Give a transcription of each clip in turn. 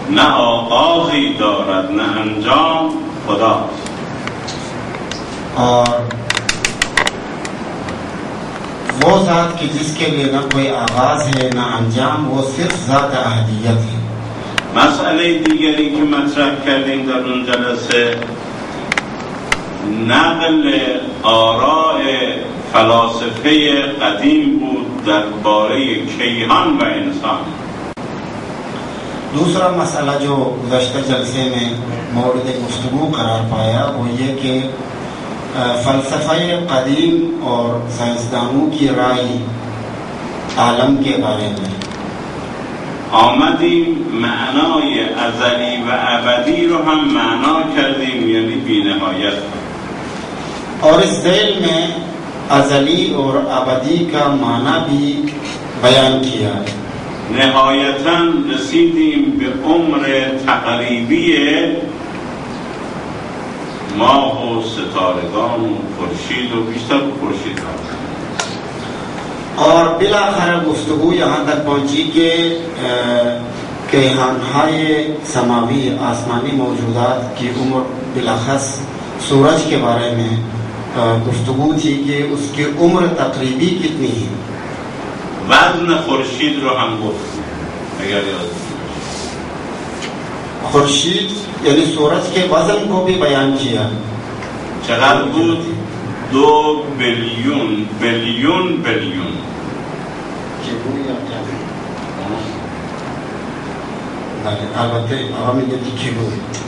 نه آغازی دارد نه انجام خداست. और वो ज़ात कि जिसके लिए न कोई आगाज है न अंजाम, वो सिर्फ ज़ात अहदियत है. مسئله دیگری که مطرح کردیم در اون جلسه نقل آراء فلاسفه قدیم بود درباره کیهان و انسان. दूसरा मसला जो गुज़श्ता जलसे में मौरिद गुफ्तगू करार पाया वो ये कि फ़लसफ़े क़दीम और साइंसदानों की राय आलम के बारे में. آمدیم معنای ازلی و ابدی رو هم معنا کردیم، یعنی بی‌نهایت. और इस ज़ैल में अज़ली और अबदी का माना भी बयान किया. نهایتاً رسیدیم به عمر تقریبی ماه و ستارگان و خورشید و بیشتر خورشید هست. और बिलाखिर गुफ्तगू यहाँ तक पहुँची कि कैहानहाय समावी आसमानी मौजूदात की उम्र बिलाखस सूरज के बारे में गुफ्तगू थी कि उसकी उम्र तकरीबी कितनी है. वزن خورشید رو هم گفت اگر یاد खुर्शीद यानी सूरज के वजन को भी बयान किया. چقدر بود؟ 2 बिलियन बिलियन बिलियन. अलबत्ते किलो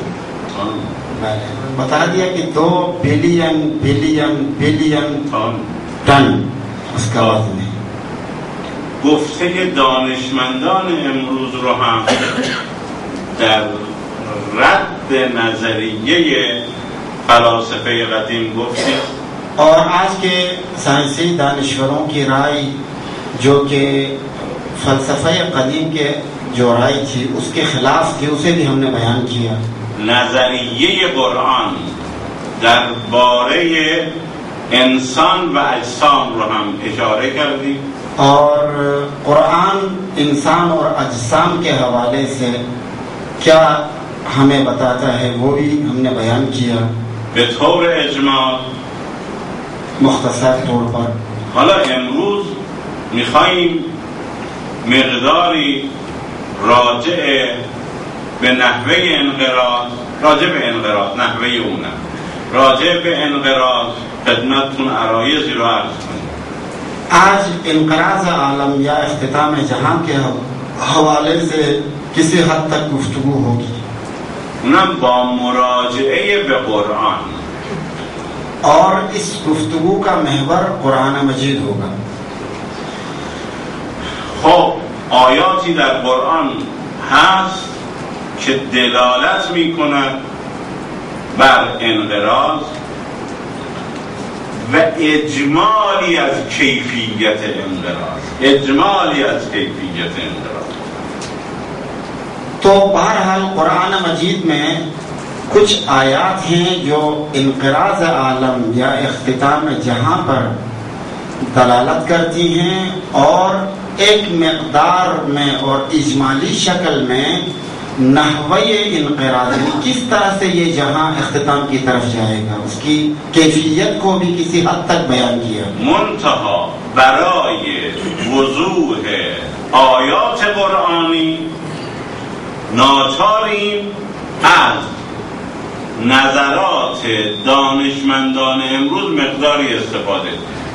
बता दिया कि 2 बिलियन बिलियन बिलियन टन उसका वजन है. گفته دانشمندان امروز رو هم در رد نظریه فلاسفه قدیم گفتیم. और आज के साइंसी दानिश्वरों की राय जो कि फ़लसफ़े क़दीम के जो राय थी उसके खिलाफ थी, उसे भी हमने बयान किया. نظریه قرآن درباره انسان و اجسام رو هم اشاره کردیم. और कुरान इंसान और अजसाम के हवाले से क्या हमें बताता है वो भी हमने बयान किया به طور اجمال. मुख्तसर तौर पर حالا امروز میخواییم مقداری راجع به نحوه انقراض، راجع به انقراض نحوه اونه، راجع به انقراض خدمتتون عرایضی رو عرض کنیم. आज इनकराज आलम या इख्तिताम जहां के हवाले से किसी हद तक गुफ्तगू होगी. اونم با مراجعه به قرآن. और इस गुफ्तगू का महवर कुरान मजीद होगा. خب آیاتی در قرآن هست که دلالت میکند بر انقراض و اجمالی از کیفیت انقراض، اجمالی از کیفیت انقراض. तो बहरहाल कुरान मजीद में कुछ आयात हैं जो इनक़राज़ आलम या इख्तिताम जहां पर दलालत करती हैं और एक मकदार में और इजमाली शक्ल में नहवे इनक़राज़ किस तरह से ये जहां इख्तिताम की तरफ जाएगा उसकी कैफियत को भी किसी हद तक बयान किया. منتها برای وضوح آیات قرآنی ناچاریم از نظرات دانشمندان امروز مقداری استفاده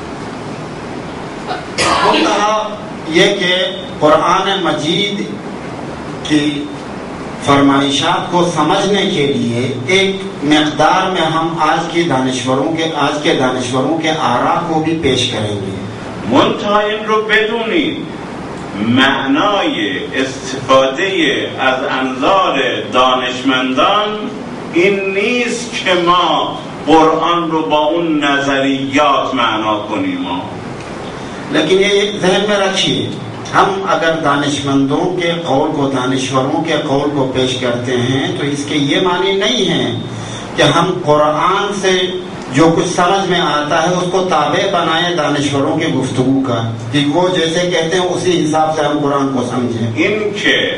کنیم. ये कि कुरान मजीद की फरमाइशात को समझने के लिए एक मकदार में हम आज के दानिश्वरों के आरा को भी पेश करेंगे. منتها این رو بدونید معنای استفاده از انظار دانشمندان این نیست که ما قرآن رو با اون نظریات معنا کنیم. लेकिन ये ज़हन में रखिए, हम अगर दानिशमंदों के कौल को, दानिश्वरों के कौल को पेश करते हैं तो इसके ये मानी नहीं है कि हम कुरान से जो कुछ समझ में आता है उसको ताबे बनाए दानिश्वरों के गुफ्तगू का, कि वो जैसे कहते हैं उसी हिसाब से हम कुरान को समझें. این که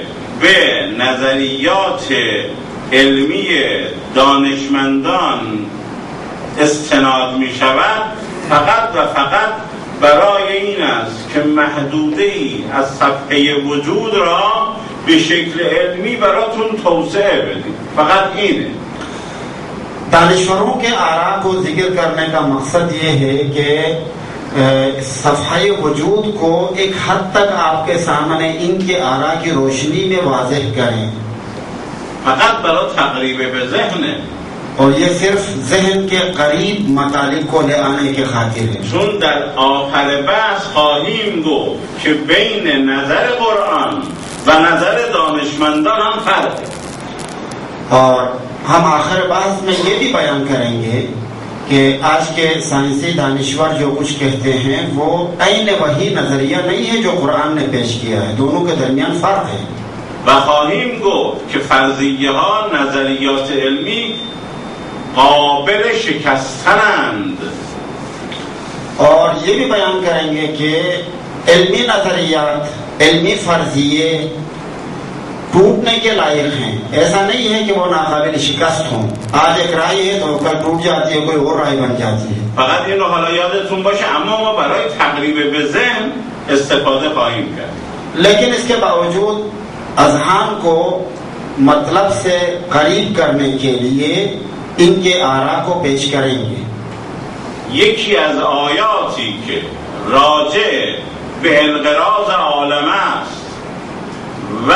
به نظریات علمی دانشمندان استناد می شود فقط و فقط برای این است که محدوده‌ای از صفحه وجود را به شکل علمی براتون توسعه بدیم. فقط اینه. दानिश्वरों के आरा को जिक्र करने का मकसद ये है कि सफ़ाए वजूद को एक हद तक आपके सामने इनके आरा की रोशनी में वाज़ेह करें। फकत बरो तक़रीब बे ज़हन और ये सिर्फ जहन के करीब मतालिब को ले आने के खातिर है। चून در آخر بحث خواهیم گفت که بین نظر قرآن و نظر دانشمندان هم فرق है। और हम आखिर बात में ये भी बयान करेंगे कि आज के साइंसी दानिश्वर जो कुछ कहते हैं वो ऐन वही नजरिया नहीं है जो कुरान ने पेश किया है, दोनों के दरमियान फर्क है। و خواهیم گفت که فرضیه ها نظریات علمی قابل شکستنند और ये भी बयान करेंगे कि इल्मी नजरियात, इल्मी फर्जिये टूटने के लायक हैं। ऐसा नहीं है कि वो नाकाबिल शिकस्त हों। आज एक राय है तो कल टूट जाती है, कोई और राय बन जाती है। فقط اینو حالا یادتون باشه اما ما برای تقریب به ذهن استفاده خواهیم کرد. लेकिन इसके बावजूद अज़हान को मतलब से करीब करने के लिए इनके आरा को पेश करेंगे। یکی از آیاتی که راجع به انقراض عالم است و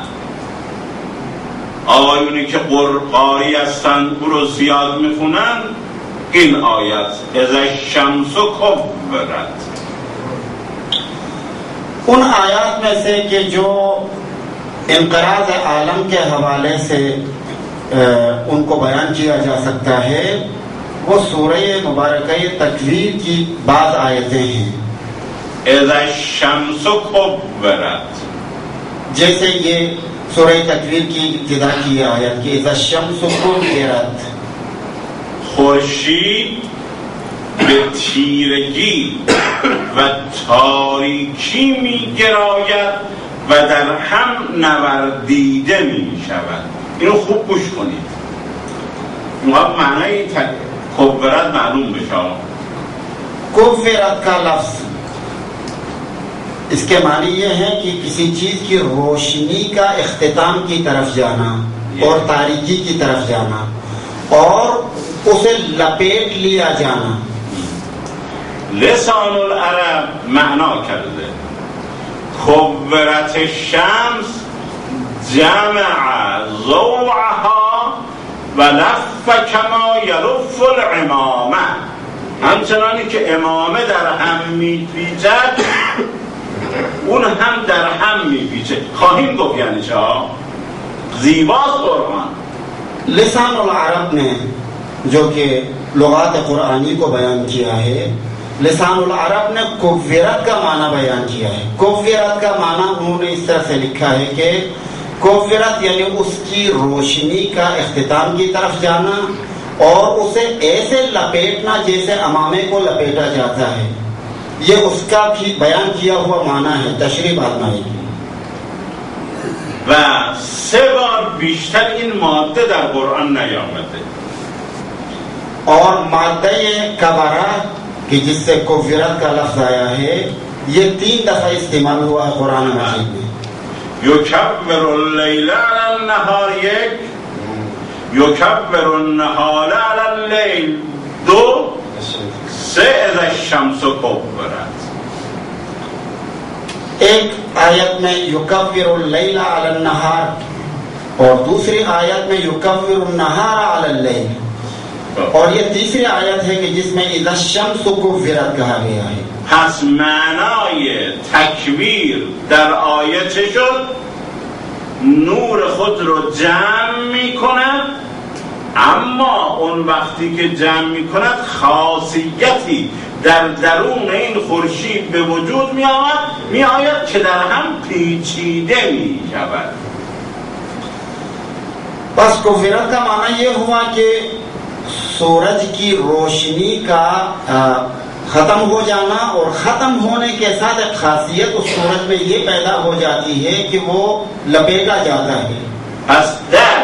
آیونی که قاری هستند او رو زیاد میخونن این آیت اذا الشمس کورت. उन आयात में से कि जो इंक़राज़ आलम के हवाले से उनको बयान किया जा सकता है वो सूरह मुबारक तकवीर की बाद आयतें हैं। اذا الشمس کورت जैसे ये सूरह तकवीर की इब्तिदा की आयत की इज़ा शम्स कुव्विरत, خورشید به تیرگی و تاریکی می گراید و در هم نوردیده می شود. اینو خوب گوش کنید. معنی کورت معلوم بشه. कुव्विरत का लफ्ज़ इसके मानी ये है कि किसी चीज की रोशनी का इख्तिताम की तरफ जाना और तारीकी की तरफ जाना और उसे लपेट लिया जाना। لسان العرب معنا کرده کورت الشمس جمع ضوعها و لف کما یلف العمامه. همچنانی که امامه در هم میپیچد اون هم در هم میپیچه. خواهیم گفت یعنی چه؟ زیباست قرآن. लिसान उल अरब ने जो कि लुगात कुरानी को बयान किया है, लिसान उल अरब ने कुव्विरत का माना बयान किया है। कुव्विरत का माना उन्होंने इस तरह से लिखा है कि कुव्विरत यानी उसकी रोशनी का इख्तिताम की तरफ जाना और उसे ऐसे लपेटना जैसे अमामे को लपेटा जाता है। ये उसका भी बयान किया हुआ माना है। तशरीह बाद में आएगी। و 3 بار بیشتر این ماده در قرآن نیامده. और मादे कबरा कि जिससे कुव्विरत का लफ्ज आया है ये 3 दफा इस्तेमाल हुआ है कुरान मजीद में। युकब्बिरु اللیل علی النهار 1 युकब्बिरु النهار علی اللیل 2 3 اذا الشمس کورت. एक आयत में युकव्विरुल लैला अलन नहार और दूसरी आयत में युकव्विरुन नहारा अलल लैल और ये तीसरी आयत है कि जिसमें इज़ा शम्स कुव्विरत कहा गया है। پس معنای تکویر در آیه چه شد؟ نور خود رو جمع می کند، اما اون وقتی که جمع می کند خاصیتی در درون این خورشید به وجود می آید که در هم پیچیده می شود. बस कुव्विरत का माना ये हुआ कि सूरज की रोशनी का खत्म हो जाना, और खत्म होने के साथ एक खासियत उस सूरज में ये पैदा हो जाती है कि वो लपेटा जाता है। پس در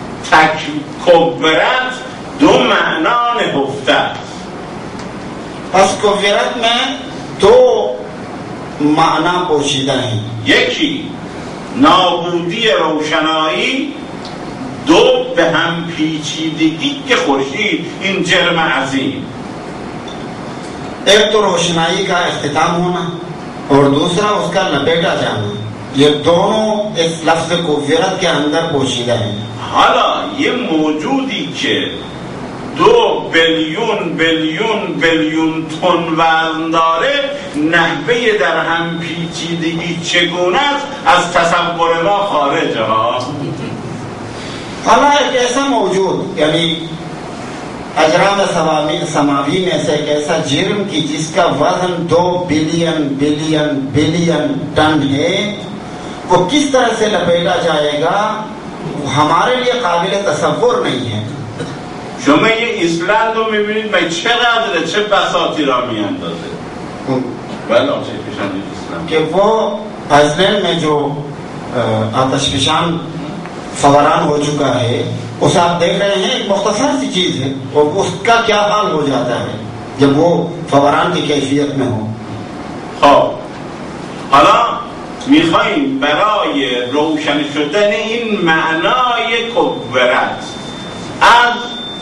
کفرت دو معنا نهفته است. پس کفرت میں دو معنی پوشیدہ ہیں. یکی نابودی روشنایی، دو به هم پیچیدگی که خورشید این جرم عظیم. ایک تو روشنائی کا اختتام ہونا اور دوسرا اس کا لپیٹا جانا، یہ دونوں اس لفظ کفرت کے اندر پوشیدہ ہیں. حالا یہ موجودی که 2 بیلیون بیلیون بیلیون تن وزن داره، نحوه در هم پیچیدگی چگونه است از تصور ما خارجه ها. حالا ایک ایسا موجود یعنی اجرام سماوی میں سے ایک ایسا جرم کی جس کا وزن 2 بلین بلین بلین ٹن ہے، وہ کس طرح سے لپیٹا جائے گا ہمارے لیے قابل تصور نہیں ہے. شما یه ایسلند رو میبینید من چقدره، چه بساطی را میاندازه. بله آتش فشان ایسلند کہ وہ آئسلینڈ میں جو آتش فشان فوران ہو چکا ہے، اس آپ دیکھ رہے ہیں ایک مختصر سی چیز ہے، اور اس کا کیا حال ہو جاتا ہے جب وہ فوران کی کیفیت میں ہو. خب حالا میخواییم برای روشن شدن این معنای کفرت از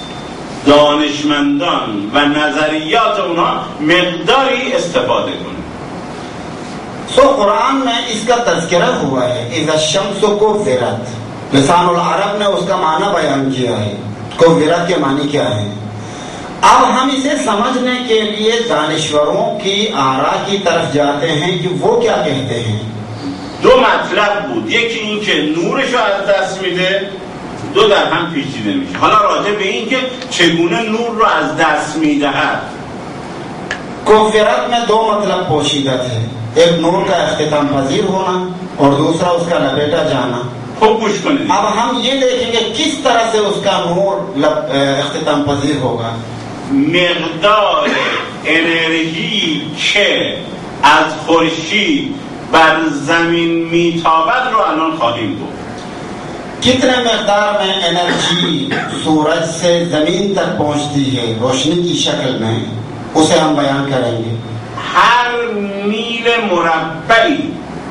دانشمندان و نظریات اونها مقداری استفاده کنیم. سو قرآن میں اس کا تذکرہ ہوا ہے، اذا الشمس کفرت. لسان العرب نے اس کا معنی بیان کیا ہے، کفرت کے معنی کیا ہے. اب ہم اسے سمجھنے کے لیے دانشوروں کی آراء کی طرف جاتے ہیں کہ وہ کیا کہتے ہیں. دو مطلب بود، یکی این که نورش رو از دست میده، دو در هم پیچیده میشه. حالا راجع به این که چگونه نور رو از دست میدهد. کفرت میں دو مطلب پوشیدہ تھے، ایک نور کا اختتام پذیر ہونا اور دوسرا اس کا لپیٹا جانا. خوب گوش کنید. اب ہم یہ دیکھیں گے کس طرح سے اس کا نور اختتام پذیر ہوگا. مقدار انرژی که از خورشید بر زمین میتابد رو الان خواهیم گفت. کتنے مقدار میں انرجی سورج سے زمین تک پہنچتی ہے روشنی کی شکل میں، اسے ہم بیان کریں گے. هر میل مربعی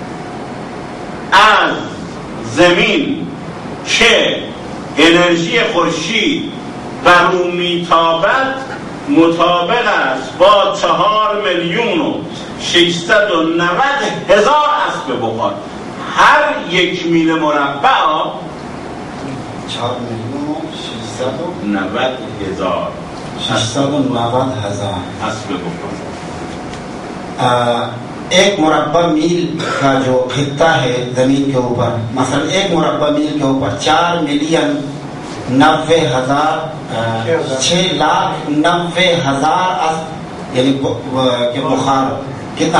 از زمین که انرژی خورشید بر او میتابد مطابق است با 4,690,000 اسب بخار. هر یک میل مربع 4,690,000 اسب بخار. ایک مربع میل کا جو خطہ ہے زمین کے اوپر، مثلا ایک مربع میل کے اوپر 4,90,000 یعنی کہ بخار کتنا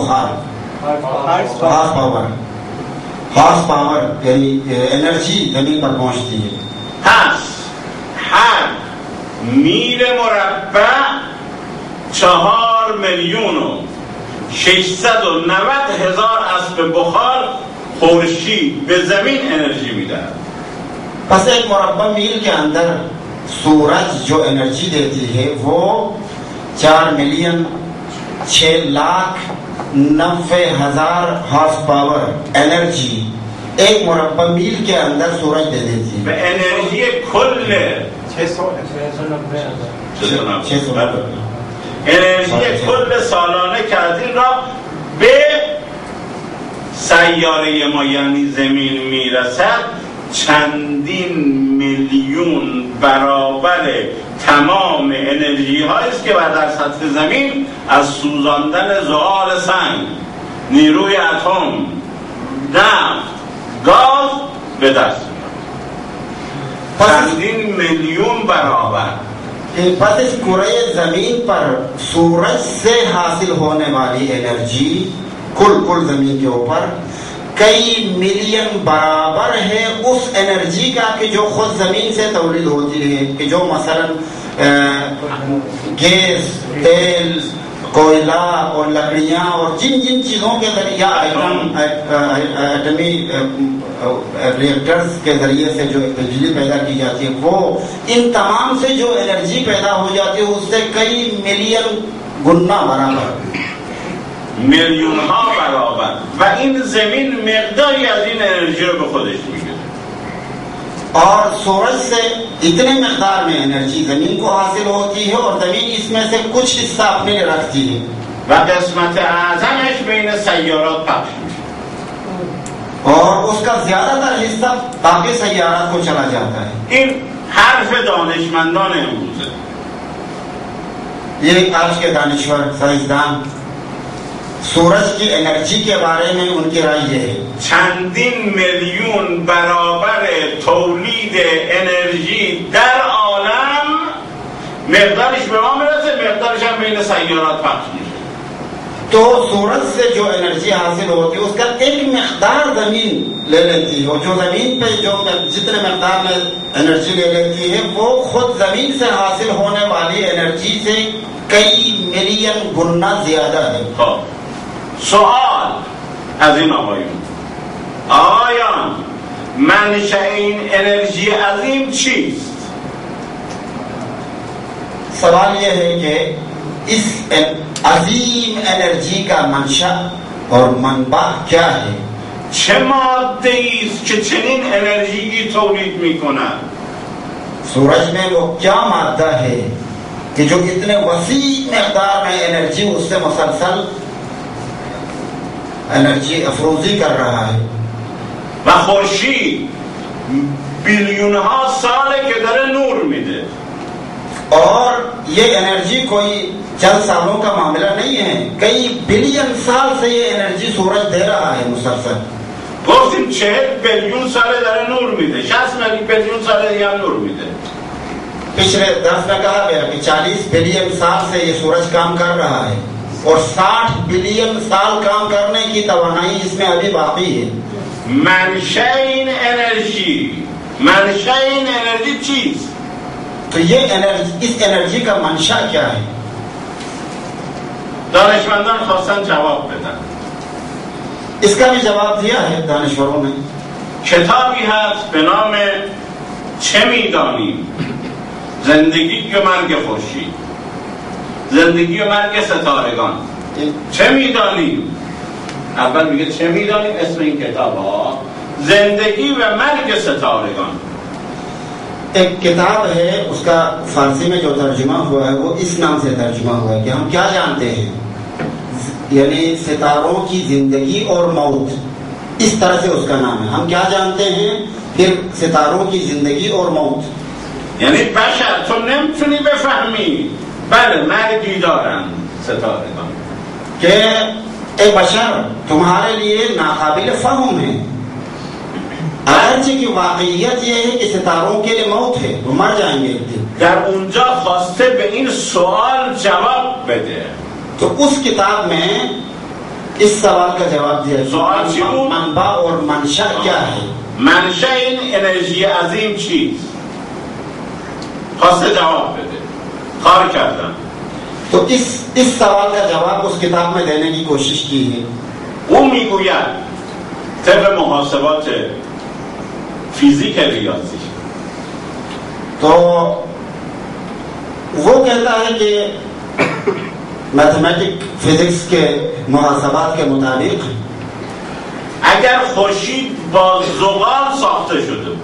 ہارس پاور یعنی انرجی زمین پر پہنچتی ہے. پس هر میل مربع 4,690,000 اسب بخار خورشید به زمین انرژی میدهد. پس ایک مربع میل کے اندر سورج جو انرجی دیتی ہے وہ 4,690,000 ہارس پاور انرجی ایک مربع میل کے اندر سورج دے دیتی ہے. به انرژی کل 690,000 انرژی کل سالانه که از این را به سیاره ما یعنی زمین میرسد چندین میلیون برابر تمام انرژی هایی است که در سطح زمین از سوزاندن زغال سنگ، نیروی اتم، نفت، گاز به دست میاد. چندین میلیون برابر. پس اس کرۂ زمین پر سورج سے حاصل ہونے والی انرجی کل زمین کے اوپر کئی ملین برابر ہے اس انرجی کا کہ جو خود زمین سے تولید ہوتی ہے، کہ جو مثلا گیس، تیل، कोयला और लकड़ियां और जिन जिन चीजों के जरिए एटमी रिएक्टर्स के जरिए से जो बिजली पैदा की जाती है, वो इन तमाम से जो एनर्जी पैदा हो जाती है उससे कई मिलियन गुना बराबर, میلیون ها برابر و این زمین مقداری از این انرژی رو به خودش میگیره. और सूरज से इतने मकदार में एनर्जी जमीन को हासिल होती है और जमीन इसमें से कुछ हिस्सा अपने लिए रखती है و قسمت اعظمش بین سیارات پخش میشه. और उसका ज्यादातर हिस्सा बाकी सैयारात को चला जाता है. این حرف دانشمندان امروزه. ये आज के दानिश्वर साइंसदान सूरज की एनर्जी के बारे में उनकी राय ये है. چندین میلیون برابر تولید انرژی در عالم مقدارش به ما میرسه، مقدارش هم بین سیارات پخش میشه. तो सूरज से जो एनर्जी हासिल होती है उसका एक मकदार जमीन ले लेती है और जो जमीन पे जो जितने मकदार में एनर्जी ले लेती है वो खुद जमीन से हासिल होने वाली एनर्जी से कई मिलियन गुना ज्यादा है. سوال از این آقایون، آیا منشأ این انرژی عظیم چیست؟ सवाल यह है कि इस अजीम एनर्जी का मंशा और मनबा क्या है. چه ماده ایست که چنین انرژی تولید میکند؟ सूरज में वो क्या मादा है कि जो इतने वसी मकदार में एनर्जी उससे मुसलसल एनर्जी अफरोजी कर रहा है. و خورشید بیلیون ها ساله که داره نور میده. और ये एनर्जी कोई चंद सालों का मामला नहीं है, कई बिलियन साल से ये एनर्जी सूरज दे रहा है मुसलसल. گفتیم 40 بیلیون ساله داره نور میده، 60 بیلیون ساله دیگه هم نور میده. पिछले दर्स में कहा गया कि 40 बिलियन साल से ये सूरज काम कर रहा है और 60 बिलियन साल काम करने की तवानाई इसमें अभी बाकी है. منشأ این انرژی چیست؟ तो ये एनर्जी, इस एनर्जी का मंशा क्या है? دانشمندان خواستن جواب بدن. इसका भी जवाब दिया है दानिश्वरों ने. کتابی هست به نام چه میدانیم؟ زندگی و مرگ خورشید، زندگی و مرگ ستارگان. چه میدانیم؟ اول میگه چه میدانیم، اسم این کتاب ها زندگی و مرگ ستارگان. एक किताब है, उसका फारसी में जो तर्जुमा हुआ है वो इस नाम से तर्जुमा हुआ है कि हम क्या जानते हैं, यानी सितारों की जिंदगी और मौत, इस तरह से उसका नाम है. हम क्या जानते हैं, फिर सितारों की जिंदगी और मौत. یعنی بشر تو نمیتونی بفهمی بله مرگی دارن ستارگان कि ए बशर तुम्हारे लिए नाकाबिल फहम है, अगरचे की वाकईयत ये है कि सितारों के लिए मौत है, वो मर जाएंगे एक दिन. در اونجا خواسته به این سوال جواب بده. तो उस किताब में इस सवाल का जवाब दिया. सवाल मनबा और मंशा क्या है, منشأ این انرژی عظیم چیست؟ خواسته جواب بده. کار کردن. तो इस सवाल का जवाब उस किताब में देने की कोशिश की है. او میگوید طبق محاسبات فیزیک ریاضی. तो वो कहता है कि मैथमेटिक फिजिक्स के मुहासबात के मुताबिक اگر خورشید با زغال ساخته شده بود،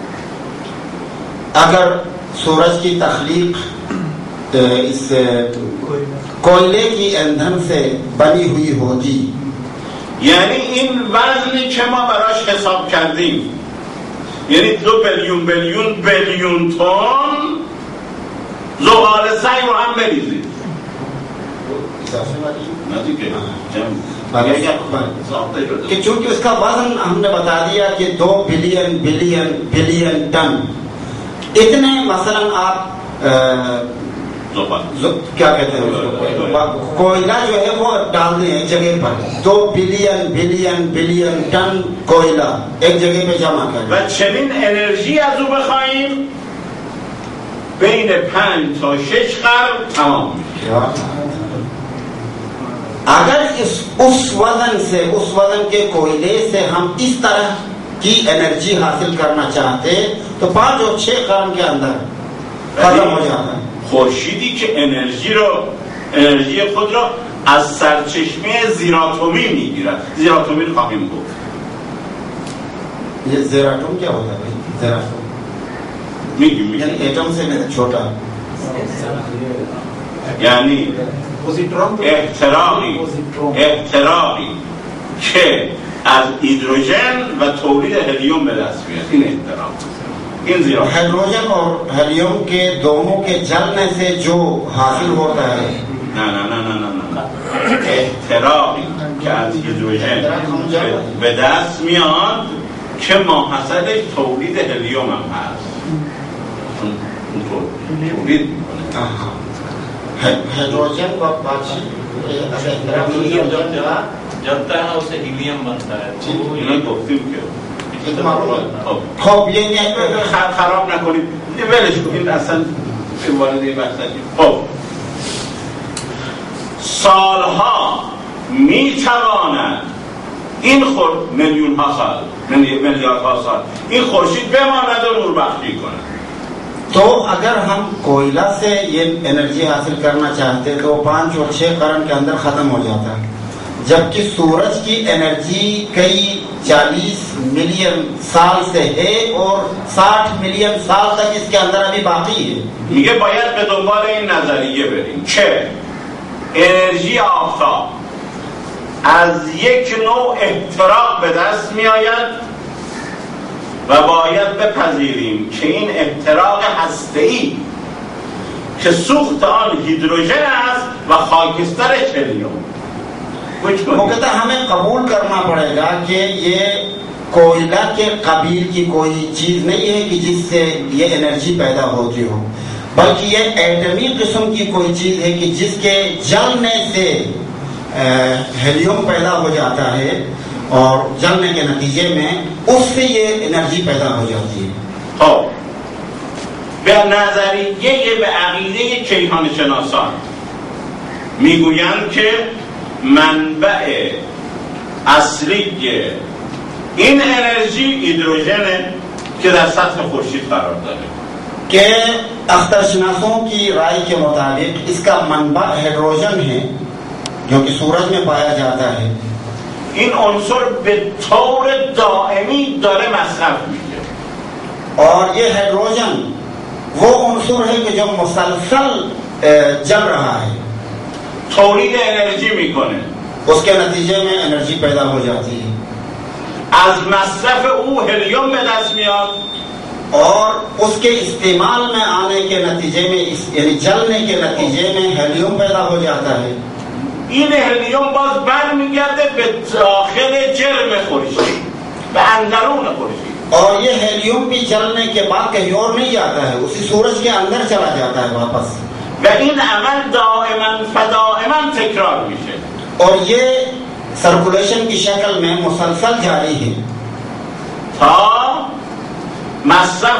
अगर सूरज की तख्लीक इस कोयले की ईंधन से बनी हुई होती, یعنی این وزنی که ما براش حساب کردیم، یعنی 2 بیلیون تن زغال سنگ رو هم بریزید. कि चूंकि उसका वजन हमने बता दिया कि 2 बिलियन टन, इतने मसलन आप क्या कहते हैं कोयला जो है वो डाल दें एक जगह पर, 2 बिलियन टन कोयला एक जगह पे जमा कर. و چنین انرژی از او بخوایم بین 5 تا 6 قرن تمام میشه. अगर उस वजन के कोयले से हम इस तरह की एनर्जी हासिल करना चाहते तो 5 और 6 कर्न के अंदर खत्म हो जाता है. خورشیدی که انرژی خود را از سرچشمه زیراتمی میگیرد. زیراتمی خواهیم گفت. ये जेराटोम क्या होता है भाई? जेराटोम यानी एटम से छोटा, यानी احتراقی که از هیدروژن و تولید هلیوم به دست میاد. این احتراق، این زیرا हाइड्रोजन और हेलियम के दोनों के जलने से जो हासिल होता है. نه احتراقی که از هیدروژن به دست میاد که ماحصلش تولید هلیوم هم هست. تولید میکنه. हाइड्रोजन का जलता है ना उससे हीलियम बनता है. اینا گفتیم که خب یه خراب نکنید، ولش کنید، اصلا وارد این بحث نشید. خب سالها میتواند این میلیون ها سال، میلیاردها سال این خورشید بماند و نور بخشی کند. तो अगर हम कोयला से ये एनर्जी हासिल करना चाहते तो 5 और 6 कर्न के अंदर खत्म हो जाता है, जबकि सूरज की एनर्जी कई 40 मिलियन साल से है और 60 मिलियन साल तक इसके अंदर अभी बाकी है. میگه باید به دنبال این نظریه بریم که انرژی آفتاب از یک نوع احتراق به دست می آید و باید بپذیریم که این احتراق هسته‌ای که سوخت آن هیدروژن است و خاکسترش هلیوم. वो कहता है हमें कबूल करना पड़ेगा कि ये कोयला के कबील की कोई चीज नहीं है कि जिससे ये एनर्जी पैदा होती हो, बल्कि ये एटमी किस्म की कोई चीज है कि जिसके जलने से हेलियम पैदा हो जाता है और जलने के नतीजे में उससे ये एनर्जी पैदा हो जाती है. خب به نظریه به عقیده کیهان شناسان میگویند که منبع اصلی این انرژی هیدروژنه که در سطح خورشید قرار داره. कि अख्तरशनासों की राय के मुताबिक इसका मनबा हाइड्रोजन है जो कि सूरज में पाया जाता है. این عنصر به طور دائمی داره مصرف میشه और ये हाइड्रोजन वो عنصر है कि जो मुसलसल जल रहा है, تولید انرژی میکنه. उसके नतीजे में एनर्जी पैदा हो जाती है. از مصرف او هلیوم به دست میاد और उसके इस्तेमाल में आने के नतीजे में यानी जलने के नतीजे में हेलियम पैदा हो जाता है. این هلیوم باز برمیگرده به داخل جرم خورشید، به اندرون خورشید. और ये हेलियम भी जलने के बाद कहीं और नहीं जाता है, उसी सूरज के अंदर चला जाता है वापस. و این عمل دائما تکرار میشه. और ये सर्कुलेशन की शक्ल में मुसलसल जारी है تا مصرف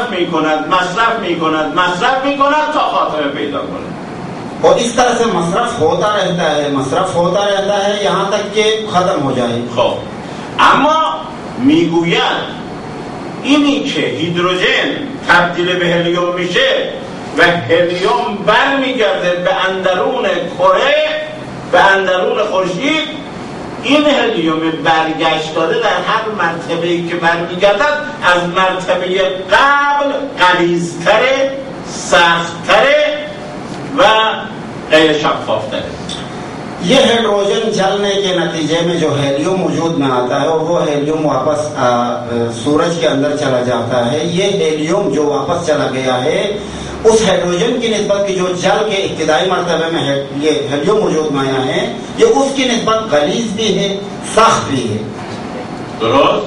میکند تا خاتمه پیدا کنه. और इस तरह से मसरफ होता रहता है यहाँ तक कि खत्म हो जाए. خب اما میگوید اینی که هیدروژن تبدیل به هلیوم میشه و هلیوم برمیگرده به اندرون کره، به اندرون خورشید، این هلیوم برگشت داده در هر مرتبه‌ای که برمیگردد از مرتبه قبل غلیظ‌تره، سخت‌تره و غیر شفافتره. ये हाइड्रोजन जलने के नतीजे में जो हेलियम वजूद में आता है और वो हेलियम वापस सूरज के अंदर चला जाता है. ये हेलियम जो वापस चला गया है उस हाइड्रोजन की निस्बत की जो जल के इब्तिदाई मर्तबे में है ये हेलियम वजूद में आया है, ये उसकी निस्बत गलीज भी है, सख्त भी है. درست؟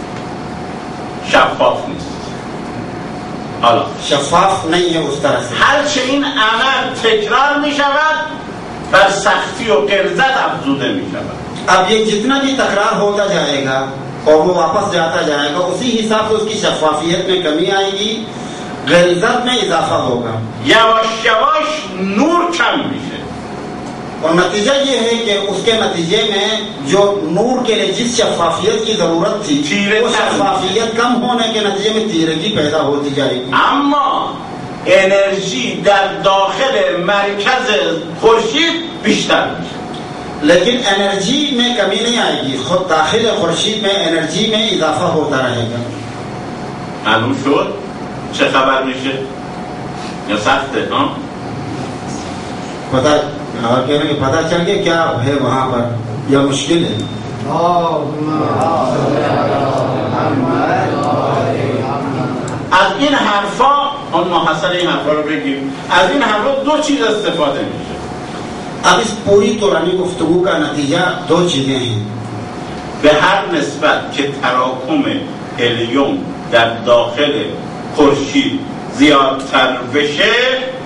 شفاف نیست. حالا शफाफ नहीं है उस तरह से. هرچه این عمل تکرار می شود بر سختی و غلظت افزوده می شود. अब ये जितना भी तकरार होता जाएगा और वो वापस जाता जाएगा उसी हिसाब से उसकी शफाफियत में कमी आएगी, गलजत में इजाफा होगा. یواش یواش نور کم میشه. और नतीजा ये है कि उसके नतीजे में जो नूर के लिए जिस शफाफियत की जरूरत थी वो शफाफियत कम होने के नतीजे में तीरगी पैदा होती जाएगी। اما انرژی در داخل مرکز خورشید بیشتر میشه، लेकिन एनर्जी में कमी नहीं आएगी, खुद दाखिल खुर्शीद में एनर्जी में इजाफा होता रहेगा। معلوم شد چه خبر میشه یا سخته؟ पता और कह रहे पता चल गया क्या है वहां पर या मुश्किल है? از این حرفا اون محصل این حرفا رو بگیم، از این حرفا دو چیز استفاده میشه. अब इस पूरी पुरानी गुफ्तगू का नतीजा दो चीजें हैं। به هر نسبت که تراکم هلیوم در داخل خورشید زیادتر بشه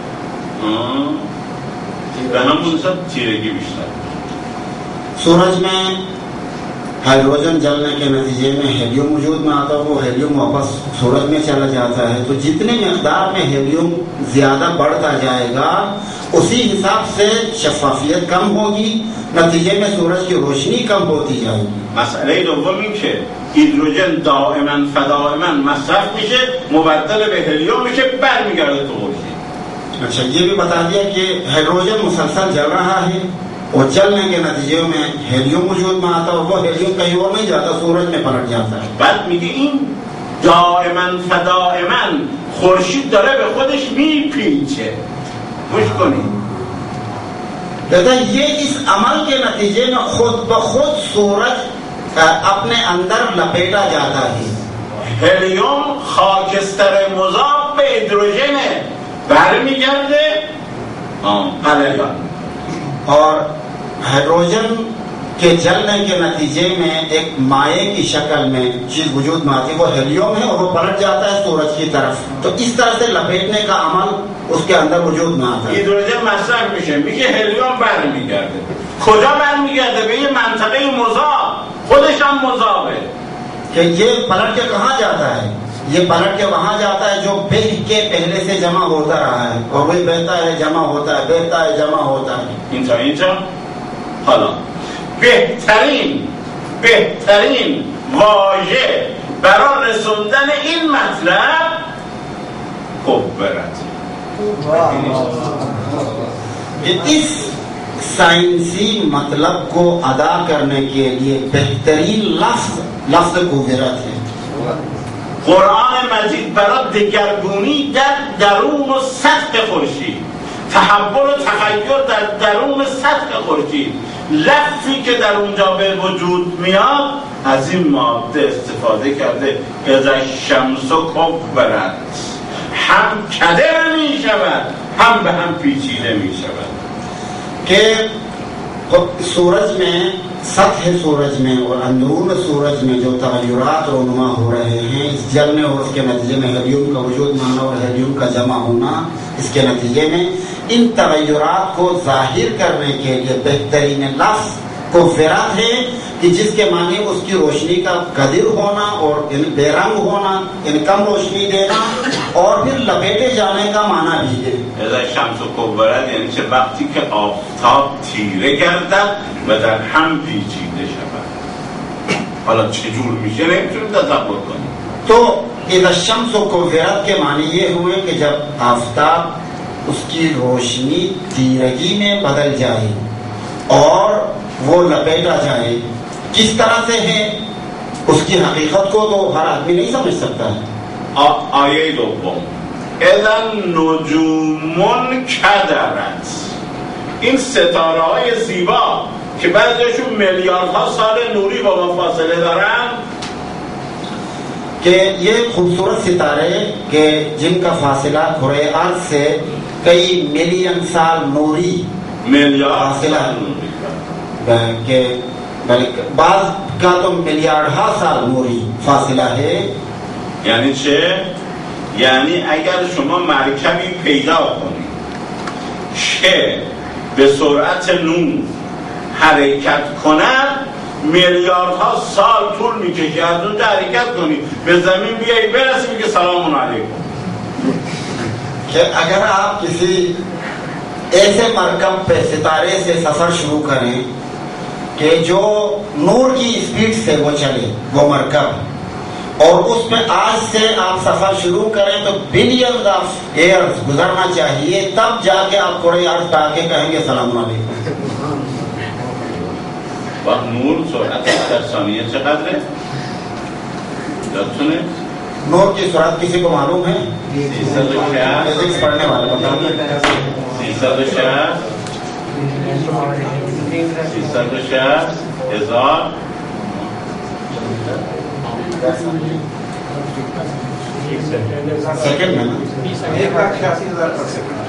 به همون نسبت تیرگی بیشتر. सूरज में हाइड्रोजन जलने के नतीजे में हेलियम वजूद में आता है, वो हेलियम वापस सूरज में चला जाता है। तो जितने मकदार में हेलियम ज्यादा बढ़ता जाएगा उसी हिसाब से शफाफियत कम होगी, नतीजे में सूरज की रोशनी कम होती जाएगी। مسئله دوم این که هیدروژن دائما فدائما مصرف میشه، مبدل به هلیوم میشه، برمیگرده تو خورشید. अच्छा, ये भी बता दिया कि हाइड्रोजन मुसलसल जल रहा है और जलने के नतीजे में हेलियम वजूद में आता है, वो हेलियम कहीं और नहीं जाता, सूरज में पलट जाता है। بعد میگه این دائما فدائما خورشید داره به خودش میپیچه. گوش کنید. कहता है ये इस अमल के नतीजे में खुद ब खुद सूरज अपने अंदर लपेटा जाता है। هلیوم خاکستر مضاف به هیدروژنه، برمیگرده غلیان. और हाइड्रोजन के जलने के नतीजे में एक माये की शक्ल में चीज वजूद में आती है, वो हेलियम है और वो पलट जाता है सूरज की तरफ। तो इस तरह से लपेटने का अमल उसके अंदर वजूद में आता है। هیدروژن مصرف میشه، میگه هلیوم برمیگرده. کجا برمیگرده؟ به یه منطقه مضاف، خودش هم مضافه. कि ये पलट के कहाँ जाता है? ये पलट के वहां जाता है जो बह के पहले से जमा होता रहा है, और वही बहता है जमा होता है, बहता है जमा होता है। اینجا حالا بهترین واژه برای رسوندن این مطلب کبرت. इस साइंसी मतलब को अदा करने के लिए बेहतरीन लफ्ज कुव्वरत है। قرآن مجید برای دگرگونی در درون و سطح خورشید، تحول و تغییر در درون سطح خورشید، لفظی که در اونجا به وجود میاد از این ماده استفاده کرده. اذا الشمس کبرت، هم کدر می شود هم به هم پیچیده می شود. कि सूरज में सतह सूरज में और अंदरून सूरज में जो तगय्युरात रोनुमा हो रहे हैं, इस जलने और उसके नतीजे में हेलियम का वजूद में आना और हेलियम का जमा होना, इसके नतीजे में इन तगय्युरात को जाहिर करने के लिए बेहतरीन लफ्ज कुव्वरत है कि जिसके माने उसकी रोशनी का कदर होना और बेरंग होना, कम रोशनी देना और फिर लपेटे जाने का माना भी है। اذا شمس کبرت یعنی چه؟ وقتی که آفتاب تیره گردد و در هم پیچیده شود. حالا چجور میشه نمیتونیم تصور کنیم. तो इधर शम्स कुव्वरत के माने ये हुए कि जब आफताब उसकी रोशनी तीरगी में बदल जाए और वो लपेटा जाए, किस तरह से है उसकी हकीकत को तो हर आदमी नहीं समझ सकता है। آیه دوم اذا نجوم کدرت، این ستاره های زیبا که بعضیشون میلیاردها سال نوری با ما فاصله دارن، कि ये खूबसूरत सितारे के जिनका फासिला कुरे अर्ज से कई मिलियन साल नूरी फासिला के بعض का तो मिलियार्डها साल नूरी फासिला है। یعنی چه؟ یعنی اگر شما مرکبی پیدا کنید که به سرعت نور حرکت کند، میلیاردها سال طول میکشه از اون حرکت کنید به زمین بیایی برسید که سلام علیکم. कि अगर आप किसी ऐसे मरकब पे सितारे से सफर शुरू करें कि जो नूर की स्पीड से वो चले, वो मरकब, और उसमें आज से आप सफर शुरू करें तो बिलियंस ऑफ ईयर्स गुजरना चाहिए, तब जाके आप थोड़े अर्ज पे आके कहेंगे सलाम अलैकुम। नूर ثانیه چقدره؟ सुने नूर की सूरत किसी को मालूम है? फिजिक्स पढ़ने वाले बताइए। सेकंड में 1,86,000 पर सेकंड।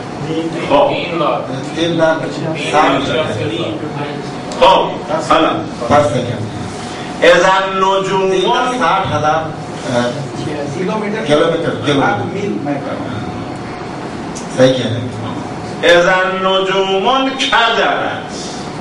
3,60,000 पर सेकंड। اذا النجوم 60,000 किलोमीटर सही कह रहे हैं। اذا النجوم انكدرت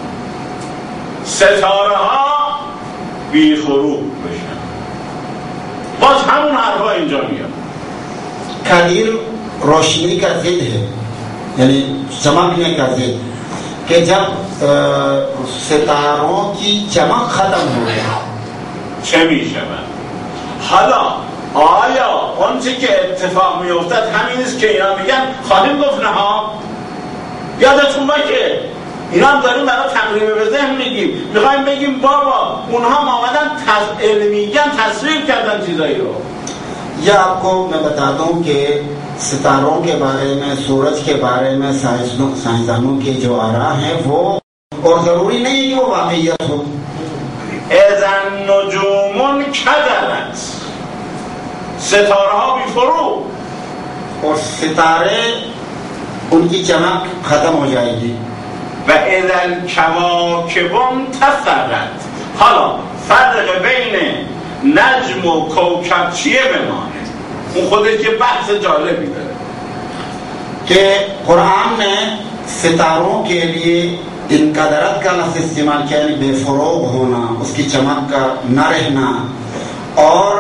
ستاره ها بی فروغ بشن. باز همون حرفا اینجا میاد. कदीर रोशनी का जिद है, यानी चमकने का जिद, कि जब सितारों की चमक खत्म हो गया چه میشود؟ حالا آیا آنچه که اتفاق میافتد همین است که اینا میگن خواهیم گفت نه ها؟ یادتون باشه اینا هم داریم برای تقریب به ذهن میگیم، میخوایم بگیم بابا اونها آمدن علمیاً تصویر کردن چیزایی رو. या आपको मैं बता दूं कि सितारों के बारे में, सूरज के बारे में साइंसदानों की जो आरा है वो, और जरूरी नहीं कि वो वाकईयत हो। اذا النجوم انكدرت ستاره ها بی فروغ، और सितारे उनकी चमक खत्म हो जाएगी। و اذا الكواكب انتثرت. حالا فرق بین نجم و کوکب چیه بمانه؟ اون خودش یه بحث جالبی داره कि कुरान ने सितारों के लिए इनकदरत का लफ्ज़ इस्तेमाल किया, यानी बेफरोग होना, उसकी चमक का न रहना, और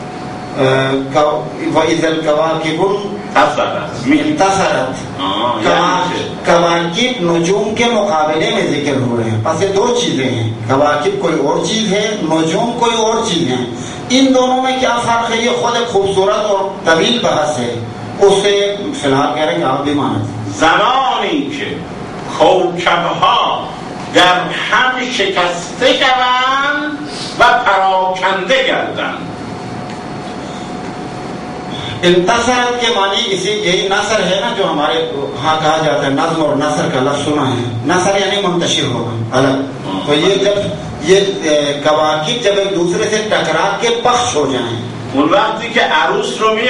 कवाकिब नजूम के मुकाबले में जिक्र हो रहे हैं। बस ये दो चीजें हैं, कवाकिब कोई और चीज है, नजूम कोई और चीज है। इन दोनों में क्या फर्क है, ये खुद एक खूबसूरत और तवील बहस है, उससे फिलहाल कह रहे हैं कि आप भी माने। زمانی که کوکب‌ها در هم شکسته شوند و پراکنده گردند. इंतसरत के मानी इसी यही नसर है ना, जो हमारे हाँ कहा जाता है, नज्म और नसर का लफ्ज़ सुना है। नसर यानी मुंतशिर होना अलग। तो ये जब ये कवाकिब जब एक दूसरे से टकरा के पख्श हो जाएं, اون وقتی که عروس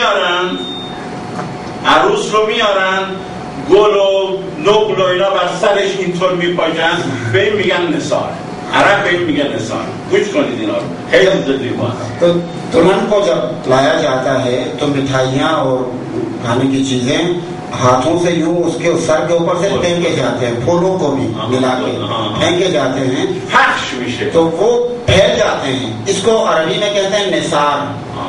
رو میارن گل و نقل و اینا بر سرش اینطور میپاشن، به این میگن نثار. عرب به این میگن نثار. گوش کنید اینا رو، خیلی زدی ما. तो दुल्हन को जब लाया जाता है तो मिठाइयाँ और खाने की चीजें हाथों से यूं उसके सर के ऊपर से फेंके जाते हैं, फूलों को भी मिला के फेंके जाते हैं, फख्श विषय तो वो फैल जाते हैं। इसको अरबी में कहते हैं निसार।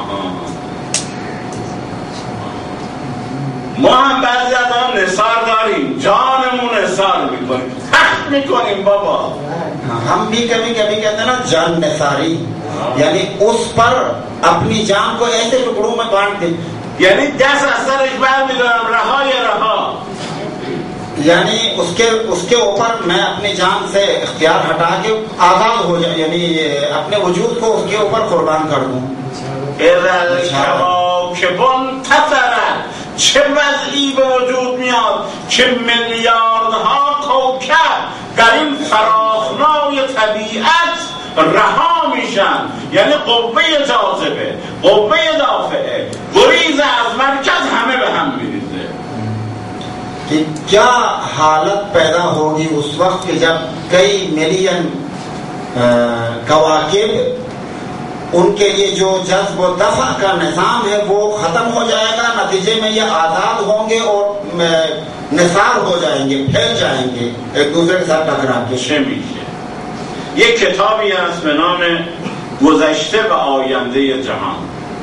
ما هم بعضی از آن نثار داریم، جانمون نثار میکنیم، فخر میکنیم بابا. हम भी कभी कभी कहते हैं ना जान निसारी, यानी उस पर अपनी जान को ऐसे टुकड़ों में बांट दे, یعنی دست از سرش برمیدارم رها، यानी उसके ऊपर मैं अपनी जान से इख्तियार हटा के आजाद हो जाए, यानी अपने वजूद को उसके ऊपर कुर्बान कर दूं। اذا الكواكب انتثرت، چه وضعی به وجود میاد که میلیاردها کوکب در این فراخنای طبیعت رها میشن، یعنی قوه جاذبه، قوه دافعه، گریز از مرکز همه به هم میریزه. कि क्या हालत पैदा होगी उस वक्त कि जब कई मिलियन कवाकिब, उनके लिए जो जज्ब और दफा का निज़ाम है वो खत्म हो जाएगा, नतीजे में ये आज़ाद होंगे और निसार हो जाएंगे, फैल जाएंगे एक दूसरे के साथ टकरा के। چه میشه؟ یک کتابی هست به نام گذشته و آینده جهان.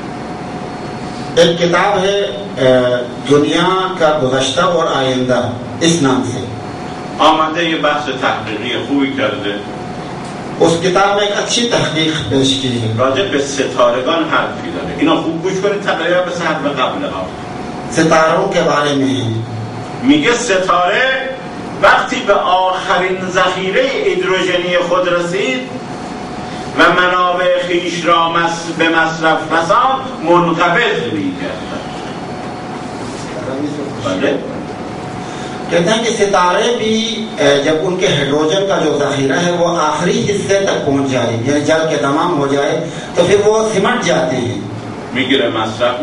एक किताब है दुनिया का गुज़श्ता और आइंदा, इस नाम से। آمده یه بحث تحقیقی خوبی کرده، उस किताब में एक अच्छी तहकीक पेश की है। راجع به ستارگان حرفی داره. اینا خوب گوش کنید، تقریبا به حرف قبل ها. सितारों के बारे में है। میگه ستاره وقتی به آخرین ذخیره هیدروژنی خود رسید و منابع خویش را به مصرف رساند، منقبض می‌گردد. بله. कहते हैं कि सितारे भी जब उनके हाइड्रोजन का जो जखीरा है वो आखिरी हिस्से तक पहुंच जाए, यानी जल के तमाम हो जाए, तो फिर वो सिमट जाते हैं। میگیره مصرف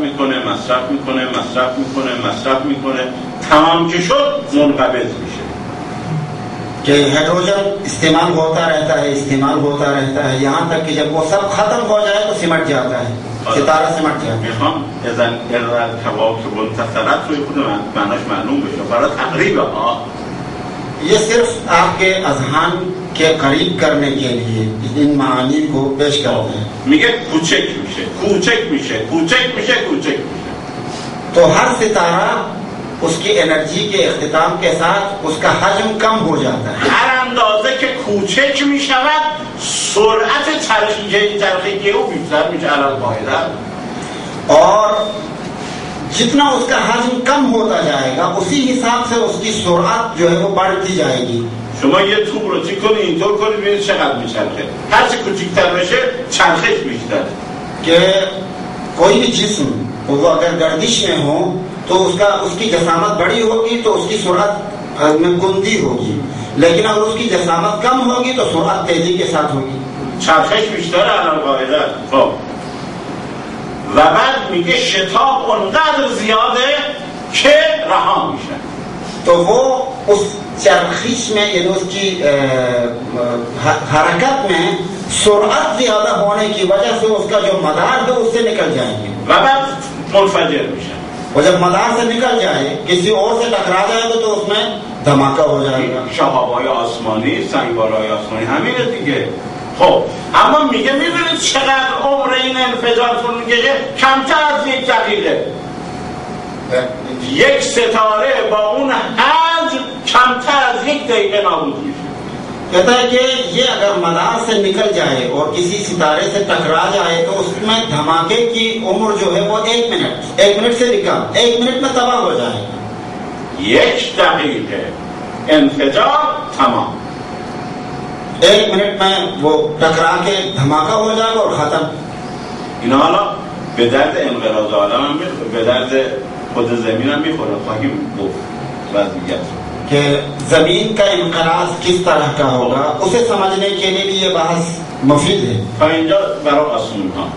میکنه تمام که شد منقبض میشه. कि हाइड्रोजन इस्तेमाल होता रहता है यहाँ तक कि जब वो सब खत्म हो जाए तो सिमट जाता है, सितारा सिमट जाता है। میخوام اذن الکواکب انتصرت روی خود معناش معلوم بشه برای تقریب ها. ये सिर्फ आपके अजहान के करीब करने के लिए इन मानी को पेश करते हैं। میگه کوچک میشه. तो हर सितारा उसकी एनर्जी के इख्तिताम के साथ उसका हजम कम हो जाता है। هر اندازه که کوچک میشود سرعت چرخیدگی او بیشتر میشه علی القاعده. और जितना उसका हजम कम होता जाएगा उसी हिसाब से उसकी सुरअत जो है वो बढ़ती जाएगी। شما یه توپ رو چیکونی اینطور کنید ببینید چقدر میچرخه. هر چه کوچیک‌تر بشه چرخش بیشتره. कि कोई भी जिस्म वो अगर गर्दिश में हो तो उसकी जसामत बड़ी होगी तो उसकी सुरअत में कुंदी होगी, लेकिन अगर उसकी जसामत कम होगी तो सुरअत तेजी के साथ होगी। چرخش بیشتره علی القاعده. خب و بعد میگه شتاب اونقدر زیاده که رها میشه. तो वो उस चरखिश में यानी उसकी हरकत में सुरअत ज्यादा होने की वजह से उसका जो मदार है उससे निकल जाएंगे و بعد منفجر میشه. और जब मदार से निकल जाए किसी और से टकरा जाएगा तो उसमें धमाका हो जाएगा। شهاب‌های آسمانی، سنگبارهای آسمانی همینه دیگه. خب اما میگه میدونید چقدر عمر این انفجار طول میکشه؟ کمتر از 1 دقیقه. یک ستاره با اون حجم کمتر از 1 دقیقه نابود میشه. कहता है कि ये अगर मदार से निकल जाए और किसी सितारे से टकरा जाए तो उसमें धमाके की उम्र जो है वो 1 मिनट से भी कम, 1 मिनट में तबाह हो जाएगा। 1 دقیقه انفجار تمام. 1 मिनट में वो टकरा के धमाका हो जाएगा और खत्म। اینا حالا به درد انقراض عالم هم به درد خود زمین هم میخوره. خواهیم گفت وضعیت कि जमीन का इनकराज किस तरह का होगा उसे समझने के लिए भी ये बहस मुफीद है। تا اینجا برای آسمون ها،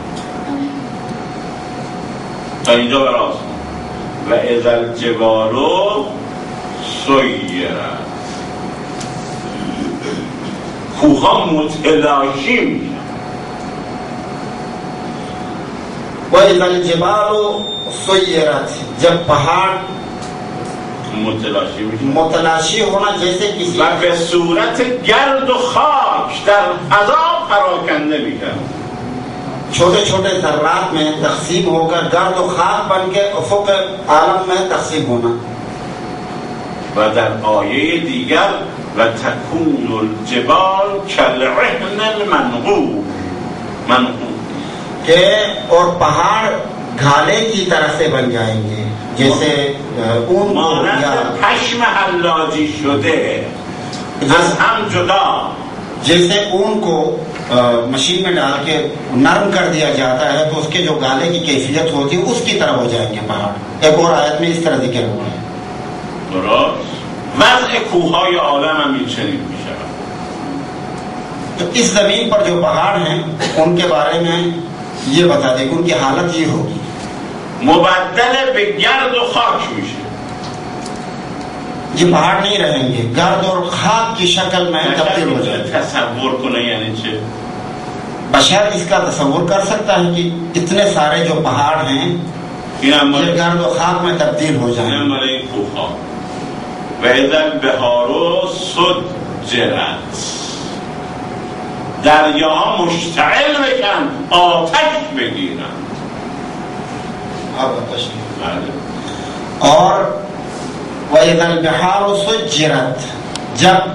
و اذا الجبال سیرت، کوها متلاشی میشن. و اذا الجبال سیرت، جب پهاड़ متلاشی ہونا جیسے کسی و به صورت گرد و خاک در فضا پراکنده میشن. छोटे छोटे ذرات में तकसीम होकर गर्द और खाक बन के उफुक आलम में तकसीम होना। و در آیه دیگر و تکون الجبال کالعهن المنقود के और पहाड़ घाले की तरह से बन जाएंगे जैसे ऊन مانند پشم حلاجی شده از هم جدا. जैसे ऊन को मशीन में डाल के नरम कर दिया जाता है तो उसके जो गाले की कैफियत होती है उसकी तरह हो जाएंगे पहाड़। एक और आयत में इस तरह जिक्र हुआ है। درست. وضع کوههای عالم هم این چنین میشه. तो इस जमीन पर जो पहाड़ हैं उनके बारे में ये बता दें कि उनकी हालत ये होगी مبدل به گرد و خاک میشه. ये पहाड़ नहीं रहेंगे, गर्द और खाक की शक्ल में तब्दील हो जाएंगे। تصور کنه یعنی چه؟ बशर इसका तस्वुर कर सकता है कि इतने सारे जो पहाड़ हैं ये गर्द और खाक में तब्दील हो जाएंगे। و اذا البحار سجرت، دریاها مشتعل بشن، آتش بگیرن. और वइज़ल बिहार सुज्जिरत, जब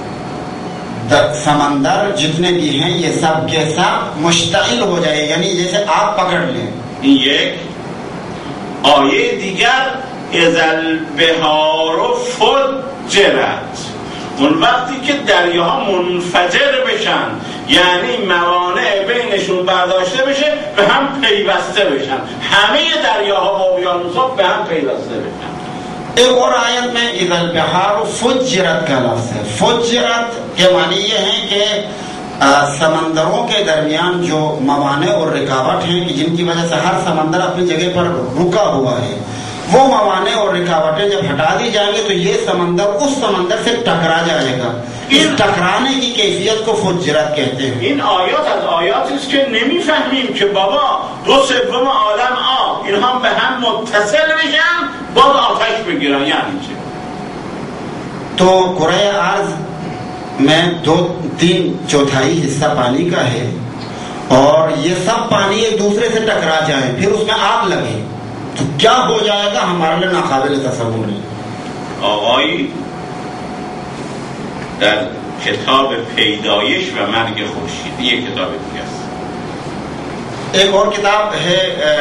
समंदर जितने भी हैं ये सब के सब मुश्तइल हो जाए, यानी जैसे आप पकड़ लें। یک آیه دیگر اذ البحار فجرت، اون وقتی که دریاها منفجر بشن، یعنی موانع بینشون برداشته بشه، به هم پیوسته بشن، همه دریاها و اقیانوس‌ها به هم پیوسته بشن. एक और आयत में इज़ अल-बिहार फुज्जिरत का लफ्ज़ है। फुज्जिरत के मानी ये है कि समंदरों के दरमियान जो मवाने और रुकावट हैं कि जिनकी वजह से हर समंदर अपनी जगह पर रुका हुआ है, वो मवाने और रुकावटें जब हटा दी जाएंगे तो ये समंदर उस समंदर से टकरा जाएगा। इस टकराने की कैफियत को फुज्जिरत कहते हैं। این آیات از آیاتی است که نمیفهمیم که بابا 2/3 عالم آب اینها به هم متصل بشن باز آتش بگیرن، یعنی چه؟ तो कुराए अर्ज़ में 2/3 हिस्सा पानी का है और ये सब पानी एक दूसरे से टकरा जाए फिर उसमें आग लगे तो क्या हो जाएगा हमारे लिए नाकाबिल तसव्वुर है। آقایی در کتاب پیدایش و مرگ خورشید، یہ کتاب دیگه است. एक और किताब है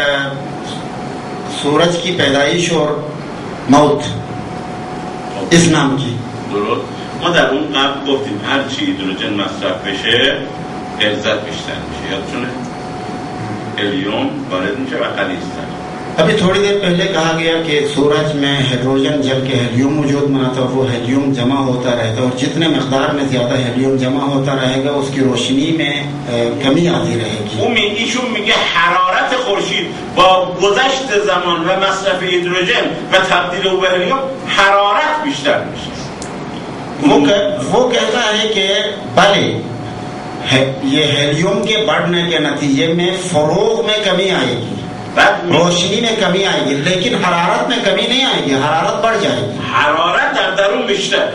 सूरज की पैदाइश और मौत इस नाम की। درست. ما در اون قبل گفتیم هر چی هیدروژن مصرف بشه غلظت بیشتر میشه، یادتونه؟ هلیوم وارد میشه و غلیظتر. अभी थोड़ी देर पहले कहा गया कि सूरज में हाइड्रोजन जल के हेलियम मौजूद बनाता है, वो हेलियम जमा होता रहता है और जितने मकदार में ज्यादा हेलियम जमा होता रहेगा उसकी रोशनी में कमी आती रहेगी। ایشون میگه حرارت خورشید با گذشت زمان و مصرف هیدروژن و تبدیل او به هلیوم حرارت بیشتر میشه. वो कहता है कि भले ये हेलियम के बढ़ने के नतीजे में फरोग में कमी आएगी, रोशनी में कमी आएगी, लेकिन हरारत में कमी नहीं आएगी, हरारत बढ़ जाएगी। حرارت در درون بیشتره.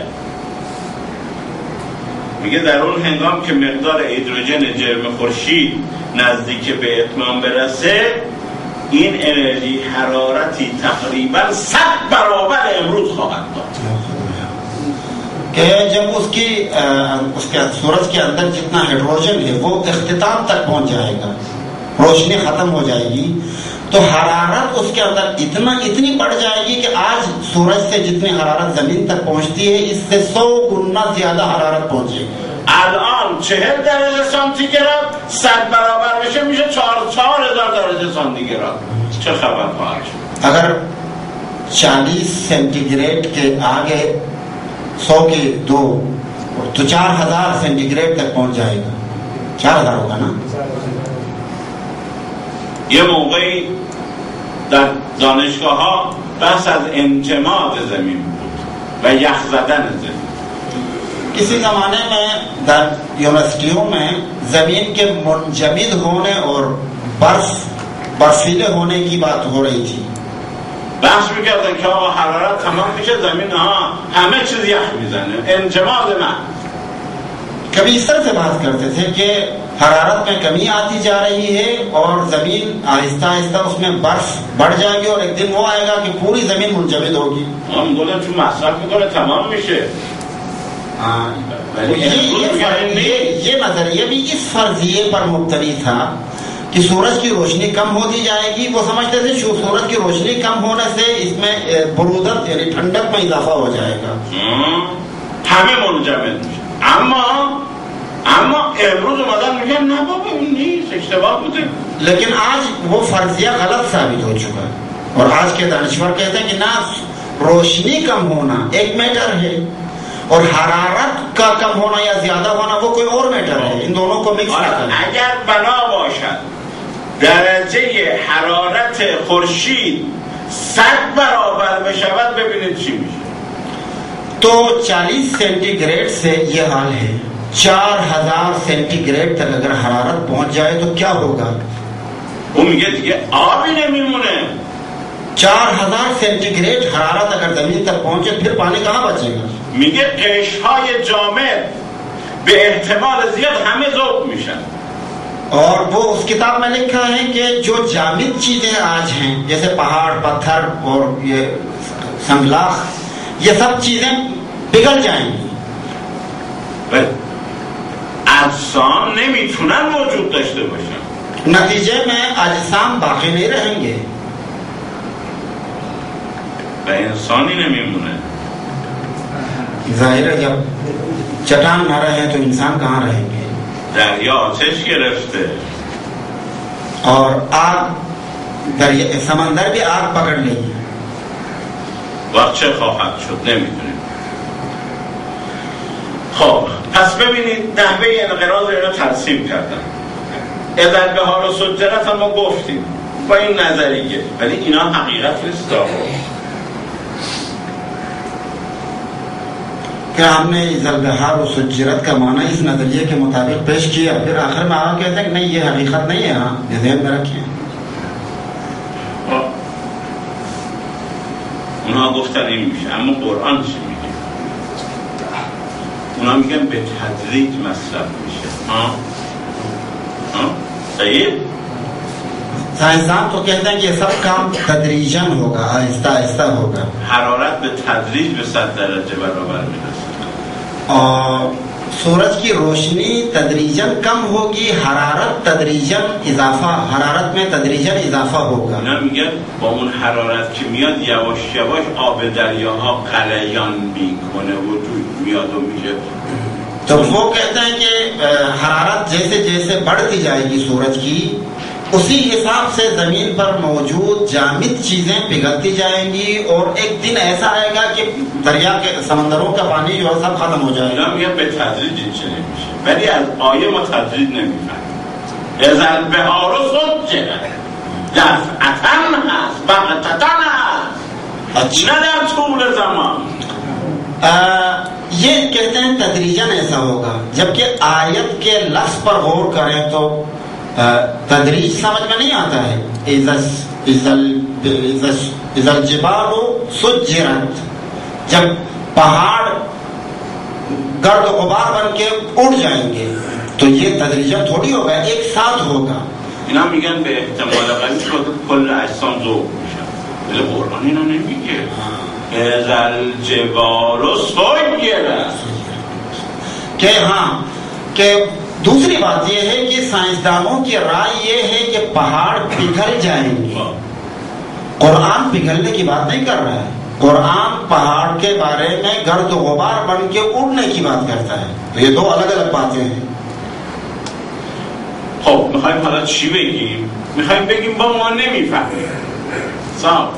میگه در اون هنگام که مقدار هیدروژن جرم خورشید نزدیک به اتمام برسه این انرژی حرارتی تقریبا 100 برابر امروز خواهد داد. कि जब उसके सूरज के अंदर जितना हाइड्रोजन है वो इख्तिताम तक पहुंच जाएगा, रोशनी खत्म हो जाएगी, तो हरारत उसके अंदर इतनी बढ़ जाएगी कि आज सूरज से जितनी हरारत जमीन तक पहुंचती है इससे 100 गुना ज्यादा हरारत पहुंचेगी। الان 40 درجه سانتیگراد 100 برابر بشه میشه 4000 درجه سانتیگراد. چه خبر خواهد شد؟ अगर 40 सेंटीग्रेड के आगे 100 के 2 तो 4000 सेंटीग्रेड तक पहुंच जाएगा। 4000 होगा ना। یه موقعی در دانشگاه ها بحث از انجماد زمین بود و یخ زدن زمین. किसी जमाने में यूनिवर्सिटियों में जमीन के मुंजमिद होने और बर्फीले होने की बात हो रही थी। بحث میکردن که آقا حرارت تمام میشه زمین همه چیز یخ میزنه، انجماد من. कभी इस तरह से बात करते थे कि हरारत में कमी आती जा रही है और जमीन आहिस्ता आहिस्ता उसमें बर्फ बढ़ जाएगी और एक दिन वो आएगा कि पूरी जमीन मुंजमिद होगी। हम बोले तुम मसरफ میکنه تمام میشه. ये नजरिया भी इस फर्जिए पर मुब्तनी था कि सूरज की रोशनी कम होती जाएगी। वो समझते थे सूरज की रोशनी कम होने से इसमें बरूदत यानी ठंडक में इजाफा हो जाएगा। همه منجمد میشه. اما امروز اومدن میگن نه بابا اون نیست، اشتباه بوده. लेकिन आज वो फर्जिया गलत साबित हो चुका है और आज के दानिश्वर कहते हैं कि ना, रोशनी कम होना एक मैटर है और हरारत का कम होना या ज्यादा होना वो कोई और मैटर है। इन दोनों को मिक्स ना करें। اگر بنا باشد درجه حرارت خورشید 100 برابر بشود ببینید چی میشه. तो 40 सेंटीग्रेड से ये हाल है। 4000 सेंटीग्रेड तक अगर हरारत पहुंच जाए तो क्या होगा? वो میگه دیگه آبی نمیمونه. 4000 सेंटीग्रेड हरारत अगर जमीन तक पहुंचे फिर पानी कहाँ बचेगा? میگه قشرهای جامد به احتمال زیاد همه ذوب میشن. और वो उस किताब में लिखा है कि जो जामिद चीजें आज हैं जैसे पहाड़ पत्थर और ये संगलाख ये सब चीजें पिघल जाएंगी اجسام نمیتونن وجود داشته باشن. नतीजे में अजसाम बाकी नहीं रहेंगे و انسانی نمیمونه. जाहिर है जब चट्टान न रहे तो इंसान कहाँ रहेंगे. دریا آتش گرفته और आग दरिया समंदर भी आग पकड़ लेगी. وقت چه خواهد شد نمیدونیم. خب پس ببینید نحوه انقراض رو ترسیم کردن. اذا البحار سجرت هم ما گفتیم با این نظریه، ولی اینا حقیقت نیست. कि हमने इज़ल-बहार और सुज्जिरत का माना इस नजरिए के मुताबिक पेश किया, फिर आखिर में आप कहते हैं कि नहीं ये हकीकत नहीं है. हाँ ये ध्यान में रखिए. اونا گفتن این میشه، اما قرآن چی میگه؟ اونا میگن به تدریج مصرف میشه. صحیح؟ साइंसदान तो कहते हैं कि ये सब काम तदरीजन होगा, आहिस्ता आहिस्ता होगा. حرارت به تدریج به 100 درجه برابر میرسه. और सूरज की रोशनी तदरीजन कम होगी, हरारत तदरीजन इजाफा, हरारत में तदरीजन इजाफा होगा. اونا میگن با اون حرارت که میاد یواش یواش آب دریاها غلیان میکنه، وجود میاد و میشه. तो वो कहते हैं कि हरारत जैसे जैसे बढ़ती जाएगी सूरज की, उसी हिसाब से जमीन पर मौजूद जामिद चीजें पिघलती जाएंगी और एक दिन ऐसा आएगा कि दरिया के समंदरों का पानी जो है सब खत्म हो जाएगा. اونا میگن به تدریج این چه نمیشه، ولی از آیه ما تدریج نمیفهمیم. اذا البحار سجرت دفعتاً هست، بغتتاً هست، نه در طول زمان. ये कहते हैं तदरीजन ऐसा होगा, जबकि आयत के लफ्ज पर गौर करें तो तदरीज समझ में नहीं आता है. इज़ल जिबालु सुज्जिरत, जब पहाड़ गर्द गुबार बन के उड़ जाएंगे तो ये तदरीजन थोड़ी होगा, एक साथ होगा. اینا میگن به احتمال قوی کل اجسام ذوب میشن، ولی قرآن اینا نمیگه. اذا الجبال سجرت. कि हाँ कि दूसरी बात यह है कि साइंसदानों की राय यह है कि पहाड़ पिघल जाएंगे. कुरान पिघलने की बात नहीं कर रहा है. कुरान पहाड़ के बारे में गर्द गुबार बन के उड़ने की बात करता है. तो ये दो अलग अलग बातें हैं. خب میخوایم حالا چی بگیم؟ میخوایم بگیم با ما نمیفهمیم. صاحب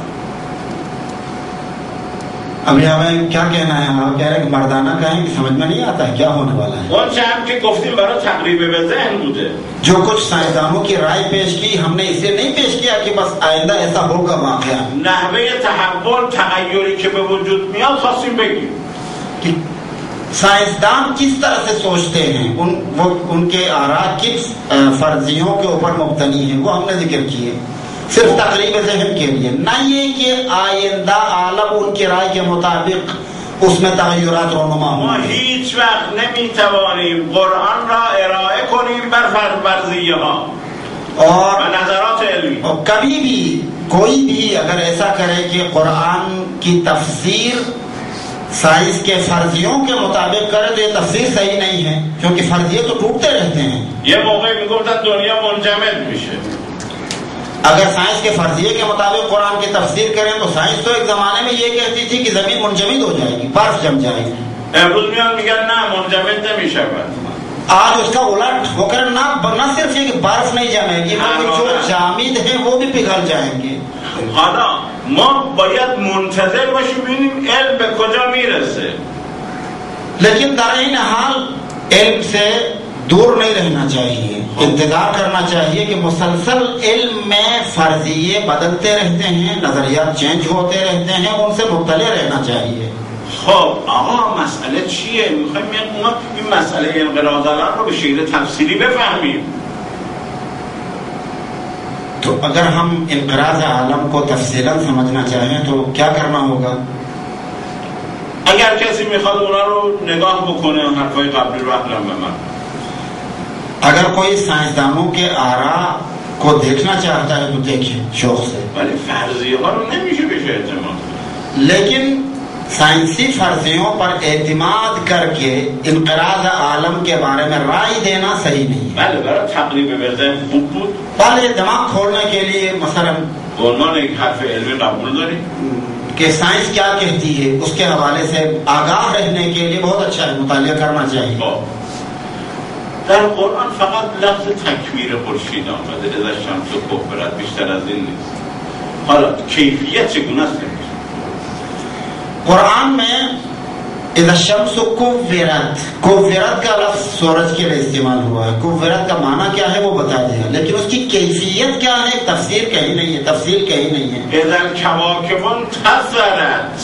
अभी हमें क्या कहना है? आप कह रहे हैं कि मर्दाना कहें कि समझ में नहीं आता है क्या होने वाला है. اون چه هم که گفتیم برای تقریب به ذهن بوده. जो कुछ साइंसदानों की राय पेश की हमने इसलिए नहीं पेश किया कि बस आइंदा ऐसा होगा वाकया. نحوه تحول تغیری که به وجود میاد خواستیم بگیم कि साइंसदान किस तरह से सोचते हैं, वो उनके आरा किस फर्जियों के ऊपर मुब्तनी है, वो हमने जिक्र किए सिर्फ तकरीब ज़हन के लिए. ना ये कि आइंदा आलम उनकी राय के मुताबिक उसमें तगय्युरात रोनुमा ما होंगे. هیچ وقت نمیتوانیم قرآن را ارائه کنیم بر فرضیه ها और و نظرات علمی. कभी भी कोई भी अगर ऐसा करे कि कुरान की तफसीर साइंस के फर्जियों के मुताबिक करे तो ये तफसीर सही नहीं है, क्योंकि फर्जिये तो टूटते रहते हैं. یه موقع میگفتن دنیا منجمد میشه. अगर साइंस के फर्जिये के मुताबिक कुरान की तफसीर करें तो साइंस तो एक जमाने में ये कहती थी कि जमीन मुंजमद हो जाएगी, बर्फ जम जाएगी. امروز میان میگن نه منجمد نمیشود. आज उसका उलट होकर न सिर्फ ये कि बर्फ नहीं जमेगी बल्कि जो जामिद है वो भी पिघल जाएंगे. حالا ما باید منتظر باشیم ببینیم علم به کجا میرسه. लेकिन दरअसल हाल इल्म से दूर नहीं रहना चाहिए, इंतजार करना चाहिए कि मुसलसल इल्म में फर्जिये बदलते रहते हैं, नजरियात चेंज होते रहते हैं, उनसे मुब्तले रहना चाहिए. خب آقا مسئله چیه؟ میخوایم ما این مسئله انقراض الان رو به شکل تفصیلی بفهمیم. तो अगर हम इंक़राज़ आलम को तफसीलन समझना चाहें तो क्या करना होगा? اگر کسی میخواد اونا رو نگاه بکنه حرفای قبلی رو اقلم به من. अगर कोई साइंसदानों के आरा को देखना चाहता है तो देखे शौक से. ولی فرضیه ها رو نمیشه بشه اعتماد. लेकिन साइंसी फर्जियों पर एतमाद करके इनक़राज़ आलम के बारे में राय देना सही नहीं है। पहले दिमाग खोलने के लिए मसलन कि साइंस क्या कहती है उसके हवाले से आगाह रहने के लिए बहुत अच्छा है, मुतालिया करना चाहिए। در قرآن فقط لفظ تکویر خورشید آمده، اذا الشمس کورت، بیشتر از این نیست. حالا کیفیت چگونه است؟ कुरान में इज़ा शम्स कुव्विरत, कुव्विरत का लफ्ज़ सूरज के लिए इस्तेमाल हुआ है। कुव्विरत का माना क्या है वो बता दिया, लेकिन उसकी कैफियत क्या है तफसीर कहीं नहीं है, तफसील कहीं नहीं है। इज़ा الكواكب انتثرت،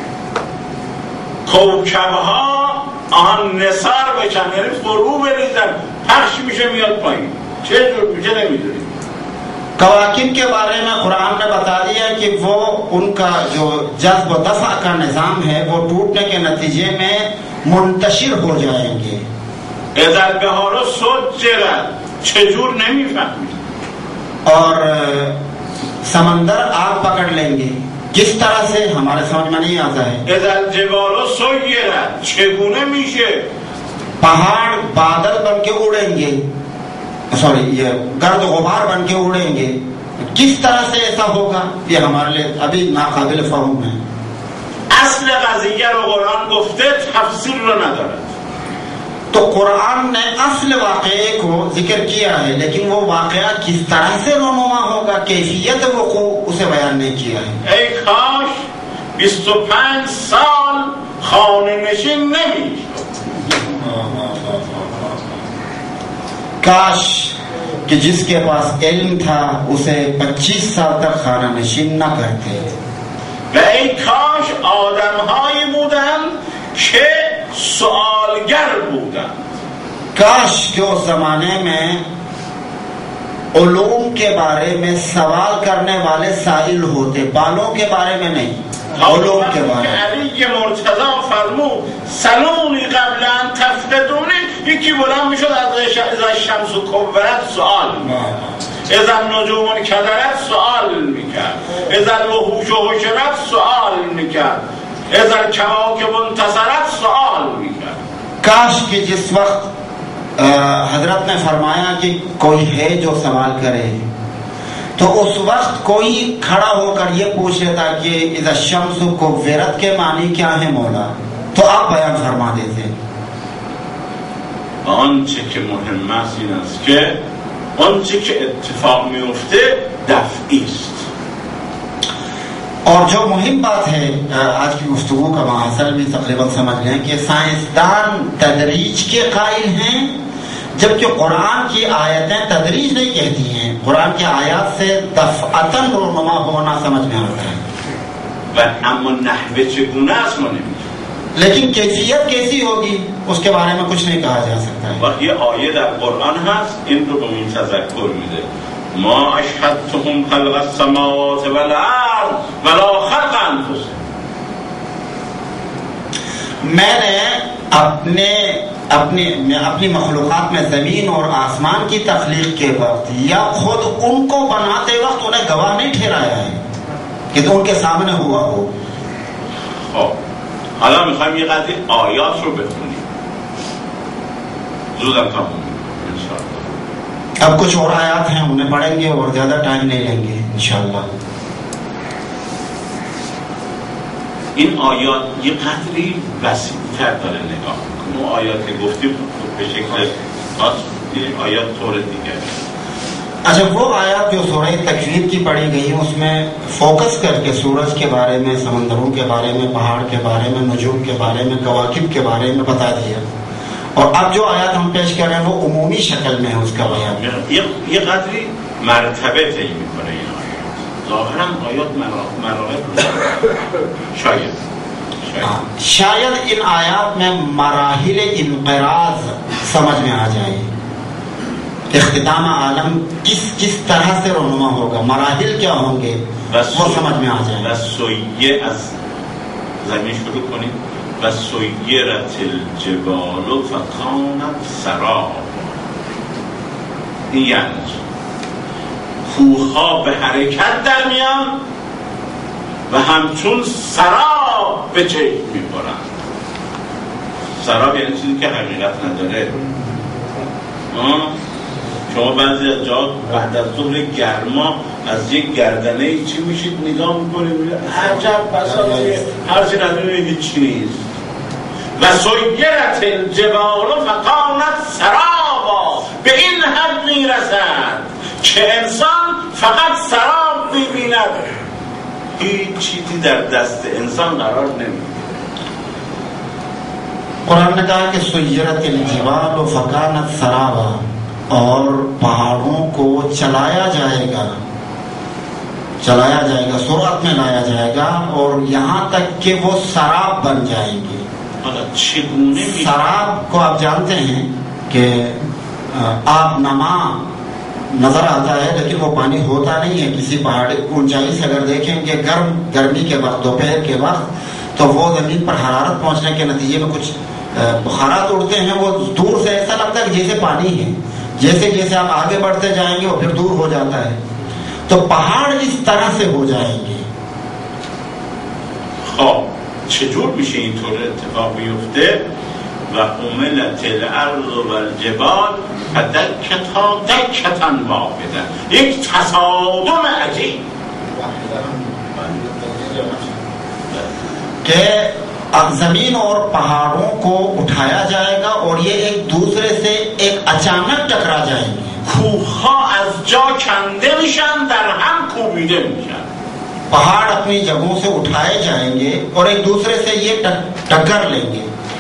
کوکب‌ها آن نثار بشن، یعنی فرو بریزن، پخش میشه میاد پایین. چه جور میشه نمیدونیم. कवाकिब के बारे में कुरान ने बता दिया कि वो उनका जो जज्ब व दफा का निज़ाम है वो टूटने के नतीजे में मुंतशिर हो जाएंगे। और समंदर आग पकड़ लेंगे, किस तरह से हमारे समझ में नहीं आता है। पहाड़ बादल बन के उड़ेंगे, सॉरी ये गर्द गुबार बन के उड़ेंगे, किस तरह से ऐसा होगा ये हमारे लिए अभी नाकाबिल फहम है। असल क़ज़िया रो कुरान गुफ्ते तफसील रो नदरत, तो कुरान ने असल वाक़े को जिक्र किया है, लेकिन वो वाक़या किस तरह से रोनुमा होगा, कैफियत वक़ू उसे बयान नहीं किया है। ऐ काश 25 साल खाने नशीन नमीशद, काश कि जिसके पास इल्म था उसे 25 साल तक खाना नशीन न करते। و ای کاش آدم‌هایی بودند که سوالگر بودند، काश कि उस जमाने में उलूम के बारे में सवाल करने वाले साइल होते, बालों के बारे में नहीं, उलूम के बारे में। علی مرتضی فرمود سلونی قبل ان تفقدونی، یکی بلند میشد از اذا الشمس کورت سوال میکرد، اذا النجوم انکدرت سوال میکرد، اذا الوحوش حشرت سوال میکرد، اذا الکواکب انتثرت سوال میکرد। काश कि जिस वक्त हजरत ने फरमाया कि कोई है जो सवाल करे, तो उस वक्त कोई खड़ा होकर ये पूछ लेता कि इज़ा शम्स कुव्विरत के मानी क्या है मौला, तो आप बयान फरमा देते। آنچه که مهم است این است که آنچه که اتفاق میفته دفعی است। और जो मुहिम बात है आज की गुफ्तगू का माहसल भी तकरीबन समझ लें कि साइंसदान तदरीज के कायल हैं, जबकि कुरान की आयतें तदरीज नहीं कहती हैं। कुरान की आयत से दफ़अतन रोनुमा होना समझ में आता है, اما نحوه چگونه است ما نمی‌دونیم، लेकिन कैफियत कैसी होगी उसके बारे में कुछ नहीं कहा जा सकता है। و یه آیه در قرآن هست این رو به اون تذکر میده، ما اشهدتهم خلق السماوات والارض ولا خلق انفسهم، मैंने अपनी मखलूक़ात में ज़मीन और आसमान की तख्लीक के वक्त या खुद उनको बनाते वक्त उन्हें गवाह नहीं ठहराया है कि तो उनके सामने हुआ हो। حالا میخوایم یه قضیه آیات رو بخونیم، زودم تموم انشاءالله। अब कुछ और आयात हैं उन्हें पढ़ेंगे और ज्यादा टाइम नहीं लेंगे इंशाअल्लाह। این آیات یه قدری وسیع‌تر داره نگاه می‌کنه. اون آیات که گفتیم به شکل خاص آیات طور دیگر. अच्छा, वो आयत जो सूरह तकवीर की पढ़ी गई उसमें फोकस करके सूरज के बारे में, समंदरों के बारे में, पहाड़ के बारे में, नजूम के बारे में, कवाकिब के बारे में बता दिया। और अब जो आयत हम पेश कर रहे हैं वो उमूमी शक्ल में है उसका बयान। یه قدری مرتبه تعیین می‌کنه این آیات. ظاهراً آیات مراتب शायद इन आयात में मराहिल इनक़राज़ समझ में आ जाए, इख्तिताम आलम किस किस तरह से रोनुमा होगा, मराहिल क्या होंगे वो समझ में आ जाए। बस सोइए از زمین شروع کنیم و سیرت الجبال فکانت سراب، این یعنی کوه‌ها به حرکت در میان و همچون سراب به چشم می‌خورند. سراب یعنی چیزی که حقیقت نداره. شما بعضی از جا بعد از ظهر گرما از یک گردنه چی میشید نگاه میکنید عجب بساطه هر چی نداره هیچ نیست. و سیرت الجبال فکانت سرابا، به این حد میرسد که انسان فقط سراب میبیند، هیچ چیزی در دست انسان قرار نمیگیره. कुरान ने कहा कि सुय्यरतिल जिबाल फकानत सराबा, और पहाड़ों को चलाया जाएगा, सुरत में लाया जाएगा और यहाँ तक कि वो सराब बन जाएंगे। सराब को आप जानते हैं कि आप नमा नजर आता है लेकिन वो पानी होता नहीं है। किसी पहाड़ी ऊंचाई से अगर देखेंगे गर्मी के वक्त, दोपहर के वक्त, तो वो जमीन पर हरारत पहुंचने के नतीजे में कुछ बुखारात उड़ते हैं। वो दूर से ऐसा लगता है कि जैसे पानी है, जैसे जैसे आप आगे बढ़ते जाएंगे वो फिर दूर हो जाता है। तो पहाड़ इस तरह से हो जाएंगे। چجور میشه اینطور اتفاق بیفته؟ و حملت الارض و الجبال فدکتا دکتا واحده، یک تصادم عجیب कि अब जमीन और पहाड़ों को उठाया जाएगा और ये एक दूसरे से एक अचानक टकरा जाएंगे। کوه‌ها از جا کنده میشن، در هم کوبیده میشن. पहाड़ अपनी जगहों से उठाए जाएंगे और एक दूसरे से ये टक्कर लेंगे।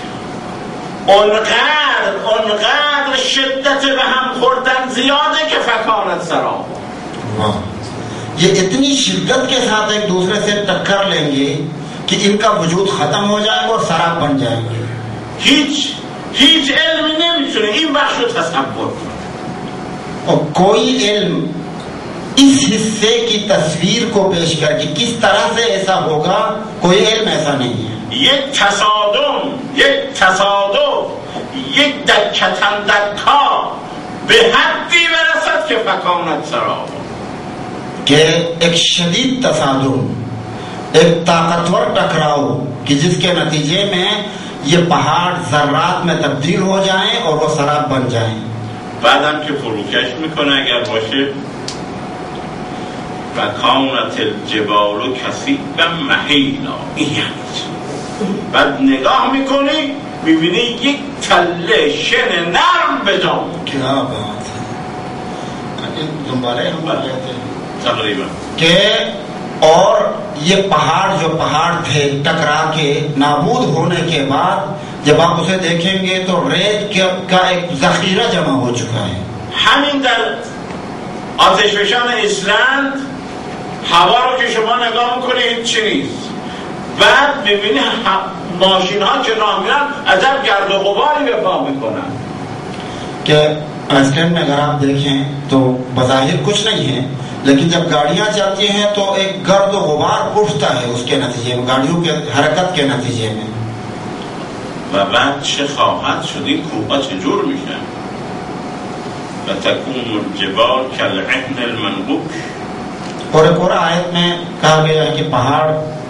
اونقدر شدت به هم خوردن زیاده که فکانت سراب، ये इतनी शिद्दत के साथ एक दूसरे से टक्कर लेंगे कि इनका वजूद खत्म हो जाएगा और शराब बन जाएंगे। هیچ علمی نمیتونه این بخش رو تصور کنه और कोई इल्म इस हिस्से की तस्वीर को पेश करके किस तरह से ऐसा होगा, कोई इल्म ऐसा नहीं है। یک تصادم، یک تصادف، یک دکتن دکا به حدی برسد که فکانت سراب، कि एक शदीद तसादुम, एक ताकतवर टकराव कि जिसके नतीजे में ये पहाड़ जर्रात में तब्दील हो जाएं और वो शराब बन जाएं। بعدم که فروکش میکنه اگر باشه فکانت الجبال کثیبا مهیلا، این یعنی بعد نگاه میکنی میبینی یک تله شن نرم به جا. क्या बात है, तकरीबन के और ये पहाड़ जो पहाड़ थे टकरा के नाबूद होने के बाद जब आप उसे देखेंगे तो रेत का एक जखीरा जमा हो चुका है। همین در آتشفشان ایسلند هوا رو که شما نگاه میکنی هیچ نیست، بعد میبینی ماشین ها که راه میرن عجب گرد و غباری به پا میکنن कि आइसलैंड में अगर आप देखें तो बज़ाहिर कुछ नहीं है, लेकिन जब गाड़ियां चलती हैं तो एक गर्द और गुबार उठता है उसके नतीजे में, गाड़ियों के हरकत के नतीजे में। و بعد چه خواهد شد؟ این کوه‌ها چجور میشن؟ و تکون الجبال کالعهن المنبوش. और एक और आयत में कहा गया है कि पहाड़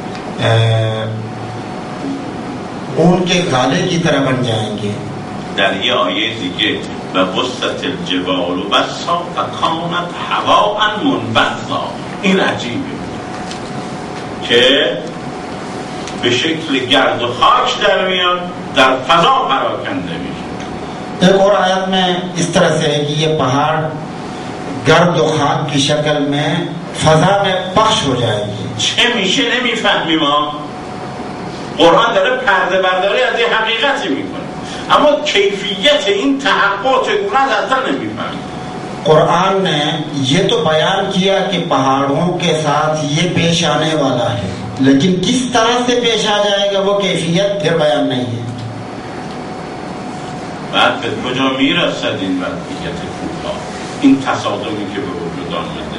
ऊन के गाले की तरह बन जाएंगे। در یه آیه دیگه و بسط الجبال بسا فکانت هواء منبثا، این عجیبه که به شکل گرد و خاک در میاد، در فضا پراکنده میشه. एक और आयत में इस तरह से है कि ये पहाड़ गर्द و खाक की शक्ल में फजा में पख्श हो जाएगी। چه میشه نمیفهمیم ما. قرآن داره پرده برداری از یه حقیقتی میکنه، اما کیفیت این تحقق چگونه است اصلا نمیفهمیم. कुरान ने ये तो बयान किया कि पहाड़ों के साथ ये पेश आने वाला है, लेकिन किस तरह से पेश आ जाएगा वो कैफियत फिर बयान नहीं है। بعد به کجا میرسد این وضعیت کوه‌ها، این تصادمی که به وجود آمده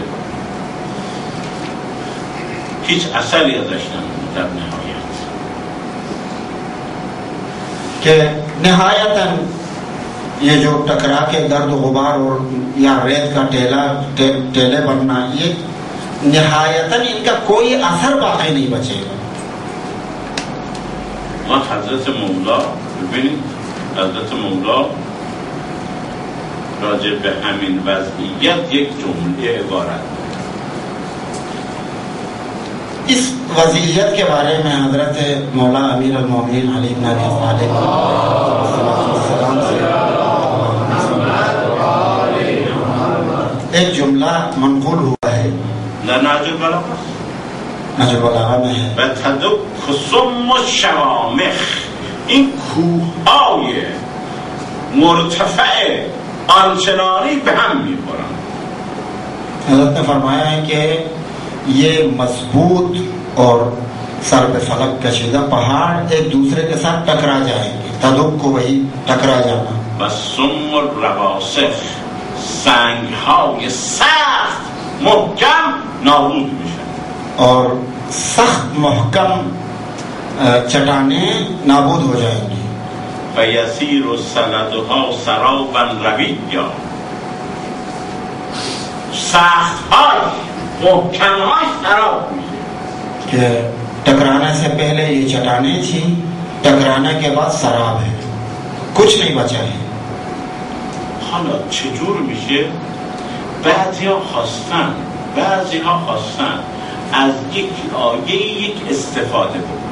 هیچ اثری ازش نمونده در نهایت. कि निहायतन ये जो टकरा के गर्द गुबार और या रेत का टेले बनना, ये निहायतन इनका कोई असर बाकी नहीं बचेगा। اما حضرت مولا ببینید حضرت مولا راجع به همین وضعیت یک جمله عبارت इस वज़ीयत के बारे में हज़रत मौला अमीर अल-मोमिनीन अली इब्न अबी तालिब एक जुमला मनक़ूल हुआ है नजर बलागा में है و تدک ثم الشوامخ این کوههای مرتفع آنچنانی به هم می‌خورن हज़रत ने फरमाया है कि ये मजबूत और सर पे फलक कशीदा पहाड़ एक दूसरे के साथ टकरा जाएंगे तदुक को वही टकरा जाना و ثم الرواسخ سنگ‌های سخت محکم نابود میشن और सख्त महकम चट्टाने नाबूद हो जाएंगी و یسیر سندها سرابا رویا سخت‌های محکم‌های سراب میشه कि टकराने से पहले ये चट्टाने थी टकराने के बाद शराब है कुछ नहीं बचा है حالا چجور میشه بعضی‌ها خواستن از یک آیه یک استفاده بکنن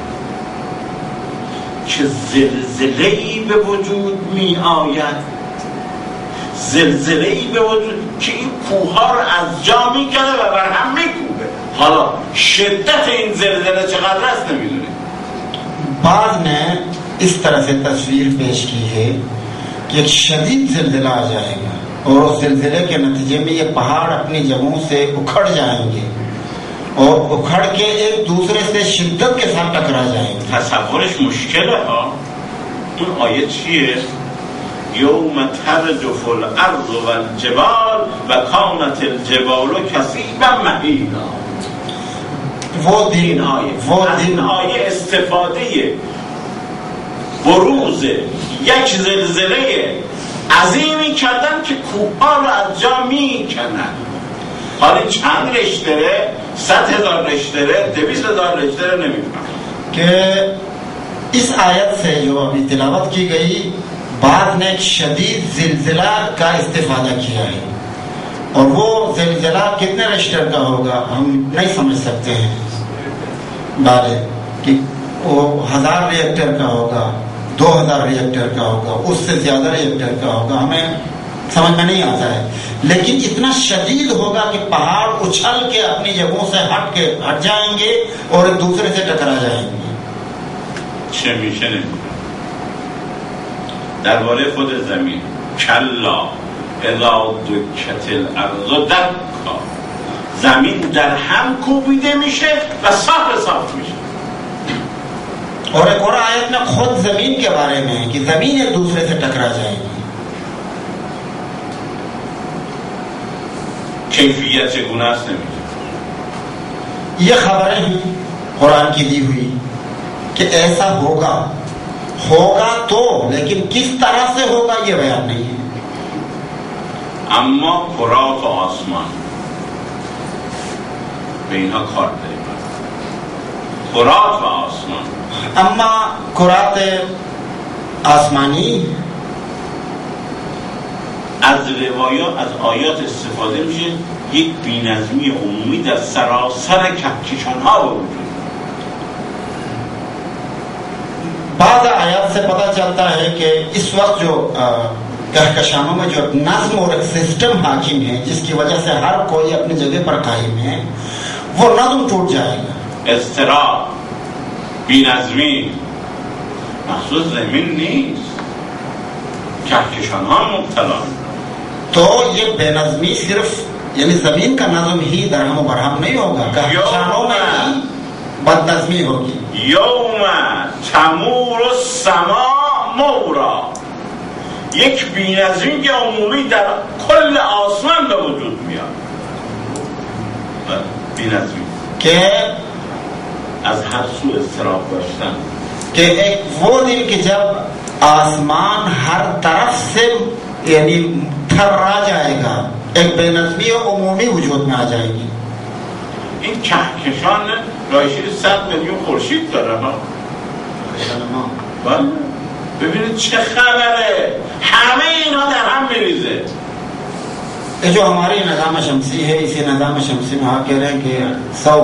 که زلزله‌ای به وجود می آید زلزله‌ای به وجود که این کوه‌ها رو از جا میکنه و بر هم میکوبه حالا شدت این زلزله چقدر است نمیدونید बाद ने इस तरह से तस्वीर पेश की है कि एक शदीद ज़िलज़िला आ जाएगा और उस ज़िलज़िले के नतीजे में ये पहाड़ अपनी जगहों से उखड़ जाएंगे और उखड़ के एक दूसरे से शिद्दत के साथ टकरा जाएंगे تصورش مشکله ها اون آیه چیه یوم ترجف الارض والجبال و کانت الجبال کثیبا مهیلا वो दिन آیه استفاده بروز یک زلزله عظیمی کردن که کوه‌ها رو از جا میکنن حالا چند رشته 100,000 رشته 200,000 رشته نمیدونم कि इस आयत से जो अभी तिलावत की गई बाद ने एक शदीद ज़िलज़िला का इस्तेफादा किया है और वो ज़िलज़िला कितने रिश्टर का होगा हम नहीं समझ सकते हैं बारे कि वो 1000 रिएक्टर का होगा 2000 रिएक्टर का होगा उससे ज्यादा रिएक्टर का होगा हमें समझ में नहीं आता है लेकिन इतना शदीद होगा कि पहाड़ उछल के अपनी जगहों से हट जाएंगे और एक दूसरे से टकरा जाएंगे چه میشه نمیدونم درباره خود زمین کلا اذا دکت الارض دکا زمین در هم کوبیده میشه و صاف میشه और एक और आयत में खुद जमीन के बारे में है कि जमीन एक दूसरे से टकरा जाएगी कैफियत चगुना است نمیشه ये खबरें हैं कुरान की दी हुई कि ऐसा होगा तो लेकिन किस तरह से होगा ये बयान नहीं है اما کرات و آسمان به اینها کار داریم کرات و آسمان اما کرات آسمانی از روایات از آیات استفاده میشه یک بی‌نظمی عمومی در سراسر کهکشان‌ها وجود बाद आयत से पता चलता है कि इस वक्त जो कहकशानों में जो नज़्म और एक सिस्टम हाकिम है जिसकी वजह से हर कोई अपनी जगह पर कायम है वो नज़्म टूट जाएगा اضطراب بی‌نظمی مخصوص زمین نیست کهکشان‌ها مبتلا तो ये बेनज़मी सिर्फ यानी जमीन का नज़्म ही दरहम बरहम नहीं होगा कहकशानों में ही बदनज़मी होगी یوم تمور السماء مورا یک بی‌نظمی که عمومی در کل آسمان به وجود میاد بی‌نظمی कि از هر سو اضطراب داشتن कि एक वो दिन कि जब आसमान हर तरफ से यानी थर्रा जाएगा एक बेनज़मी और उमूमी वजूद में आ जाएगी این کهکشان رایشی 100 میلیون خورشید داره ها ببینید چه خبره، همه اینا در هم میریزه. ये जो हमारी निज़ाम शमसी है, इसी निज़ाम शमसी में आप कह रहे हैं कि 100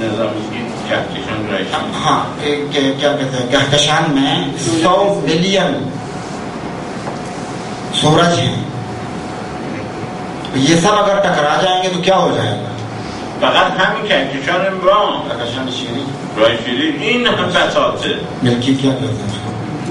हाँ क्या कहते हैं कहकशान में 100 मिलियन सूरज हैं. ये सब अगर टकरा जाएंगे तो क्या हो जाएगा? فقط همین کهکشان راه، कहकशान शीरी راه شیرین، این هم بساطه. मिल्की क्या कहते हैं उसको?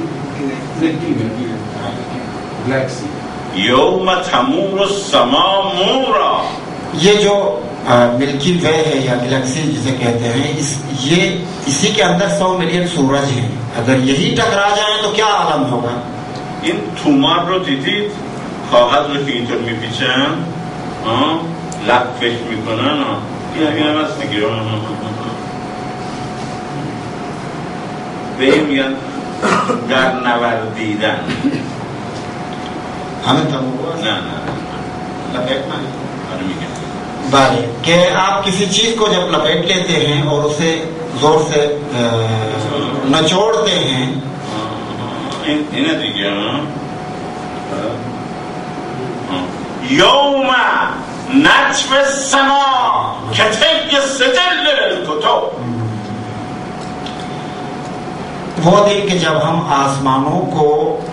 गैलेक्सी. یوم تمور السما مورا. ये जो मिल्की वे है या गैलेक्सी जिसे कहते हैं, ये इसी के अंदर 100 मिलियन सूरज हैं. अगर यही टकरा जाए तो क्या आलम होगा? این تومار رو دیدید؟ کاغذ رو که اینطور میپیچن، لفش میکنن، این هم هست دیگه. به این میگن در نوردیدن. हमें तो نه लपेटना है. میگن बारे कि आप किसी चीज को जब लपेट लेते हैं और उसे जोर से नचोड़ते हैं, اینه دیگه. یوم نطف السما کطی السجل للکتب. वो दिन कि जब हम आसमानों को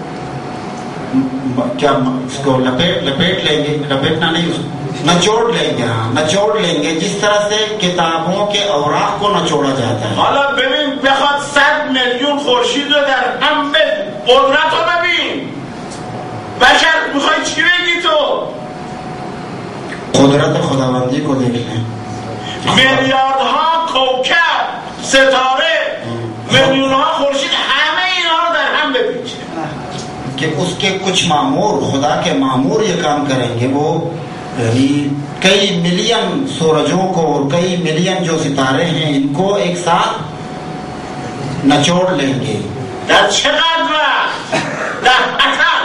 क्या इसको लपेट लेंगे, लपेटना नहीं, नचोड़ लेंगे. हाँ, नचोड़ लेंगे जिस तरह से किताबों के औराक को नचोड़ा जाता है. حالا ببین بخواد 100 میلیون خورشید رو در هم به قدرت رو ببین. بشر میخوای چی بگی تو؟ قدرت خداوندی को देख लें. میلیاردها کوکب، ستاره، میلیونها خورشید، همه اینا رو در هم بپیچه. कि उसके कुछ मामूर, खुदा के मामूर ये काम करेंगे. वो यानी कई मिलियन सूरजों को और कई मिलियन जो सितारे हैं इनको एक साथ नचोड़ लेंगे. در چقدر وقت؟ در حتم.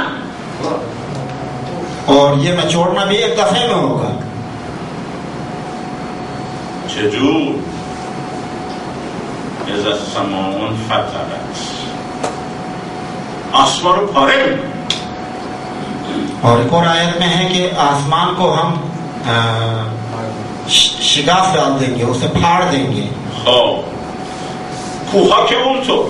और ये नचोड़ना भी एक दफे में होगा. چجور؟ اذا السماء انفطرت. आसमान को फाड़े. और एक और आयत में है कि आसमान को हम शिगाफ डाल देंगे, उसे फाड़ देंगे. کوها که اونطور،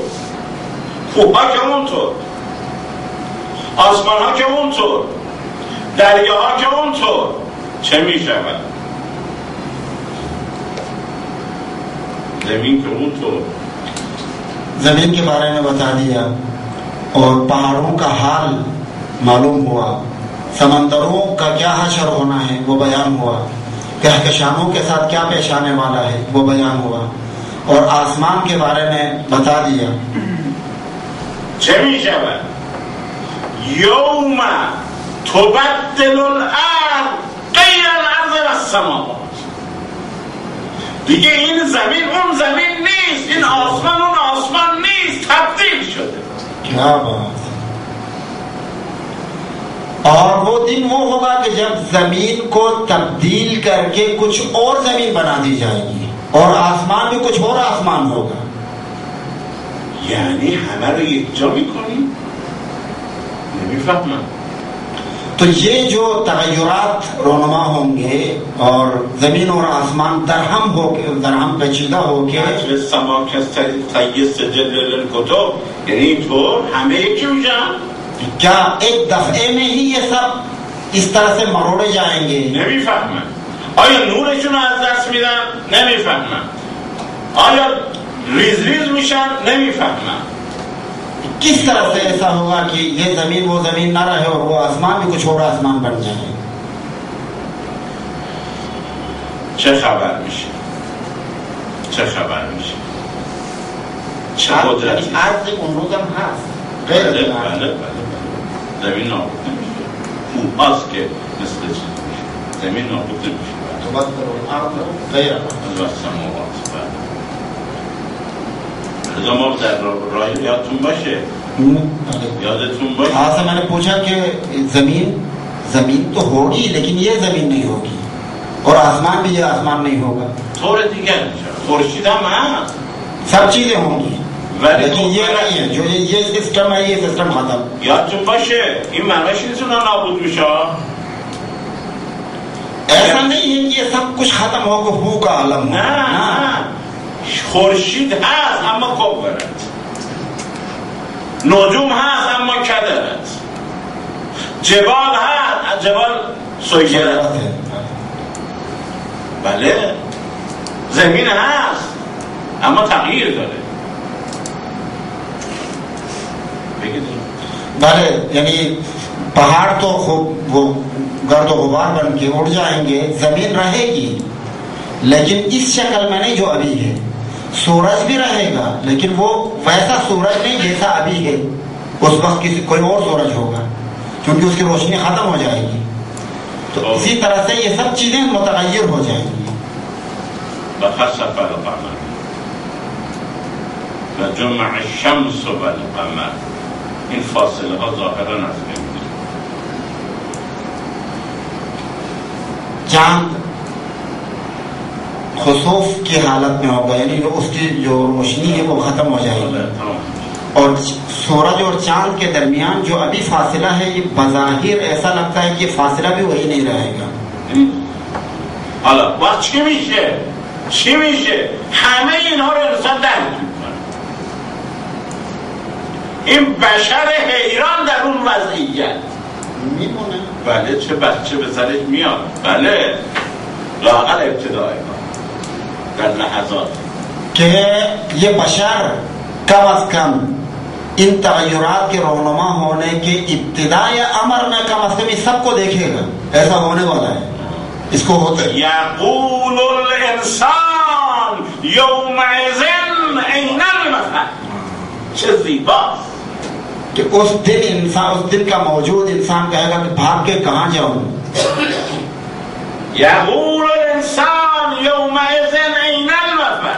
آسمان ها که اونطور، دریاها که اونطور، چه می شود؟ زمین که اونطور. जमीन के बारे में बता दिया और पहाड़ों का हाल मालूम हुआ. समंदरों का क्या हशर होना है वो बयान हुआ. कहकशानों के साथ क्या पेश आने वाला है वो बयान हुआ. और आसमान के बारे में बता दिया. چه می شود؟ یوم تبدل الارض غیر الارض و السماوات. دیگه این زمین اون زمین نیست، این آسمان اون آسمان نیست، تبدیل شده. क्या बात. और वो दिन वो होगा कि जब जमीन को तब्दील करके कुछ और जमीन बना दी जाएगी और आसमान भी कुछ और आसमान होगा. یعنی همه رو یک جا میکنیم؟ نمیفهمم. तो ये जो तगय्युरात रोनुमा होंगे और जमीन और आसमान दरहम पेचीदा होके समा के सजल ललकुतुब, यानी तो हमें एक मिशन. क्या एक दफे में ही ये सब इस तरह से मरोड़े जाएंगे? نمیفهمم. آیا نورشون از دست میدن؟ نمیفهمم. آیا ریز ریز میشن؟ نمیفهمم. किस तरह से ऐसा होगा कि ये जमीन वो जमीन ना रहे और वो आसमान भी कुछ और आसमान बन जाए? چه خبر میشه؟ چه خبر میشه؟ چه قدرتی؟ आज اون روزم هست. بله. زمین نابود نمیشه. کوه‌هاست که مثل چیز میشه. زمین نابود نمیشه. تبدل الارض غیر السماوات. لذا ما در راه یادتون باشه. یادتون باشه. आज से मैंने पूछा कि जमीन तो होगी लेकिन ये जमीन नहीं होगी और आसमान भी ये आसमान नहीं होगा. طور دیگر میشه. خورشید هم هست. सब चीजें होंगी. लेकिन ये नहीं है, जो ये सिस्टम है, ये सिस्टम खत्म. یادتون باشه این معنیش نیست اونا نابود میشه. ऐसा नहीं है कि ये सब कुछ खत्म होगा, हु का आलम हो. نه خورشید هست اما کبرت، نجوم هست اما کدرت، جبال هست جبال سویگرت، بله زمین هست اما تغییر داره. بگید बड़े यानी पहाड़ तो खूब वो गर्द गुबार बन के उड़ जाएंगे, जमीन रहेगी लेकिन इस शक्ल में नहीं जो अभी है. सूरज भी रहेगा लेकिन वो वैसा सूरज नहीं जैसा अभी है. उस वक्त किसी कोई और सूरज होगा क्योंकि उसकी रोशनी खत्म हो जाएगी. तो इसी तरह से ये सब चीजें मुतगय्यर हो जाएंगी. بخسف القمر وجمع الشمس والقمر. این فاصله ها ظاهرا از بین میره. चांद खुसूफ की हालत में होगा, यानी उसकी जो रोशनी है वो खत्म हो जाएगी. और सूरज और चांद के दरमियान जो अभी फासला है, ये बज़ाहिर ऐसा लगता है कि फासला भी वही नहीं रहेगा. حالا وقت چی میشه؟ چی میشه؟ همه اینها رو انسان درک میکنه. این بشر حیران در اون وضعیت میمونه. بله چه بچه به سرش میاد. بله لااقل ابتدای در لحظات कि ये बशर कम अज कम इन तगय्युरात के रहनुमा होने के इब्तिदा या अमर में कम अज कम इस सबको देखेगा. ऐसा होने वाला है, इसको होता है. یقول الانسان یومئذ این المفر. چه زیباست कि उस दिन इंसान, उस दिन का मौजूद इंसान कहेगा कि भाग के कहाँ जाऊं. یقول الانسان یومئذ این المفر.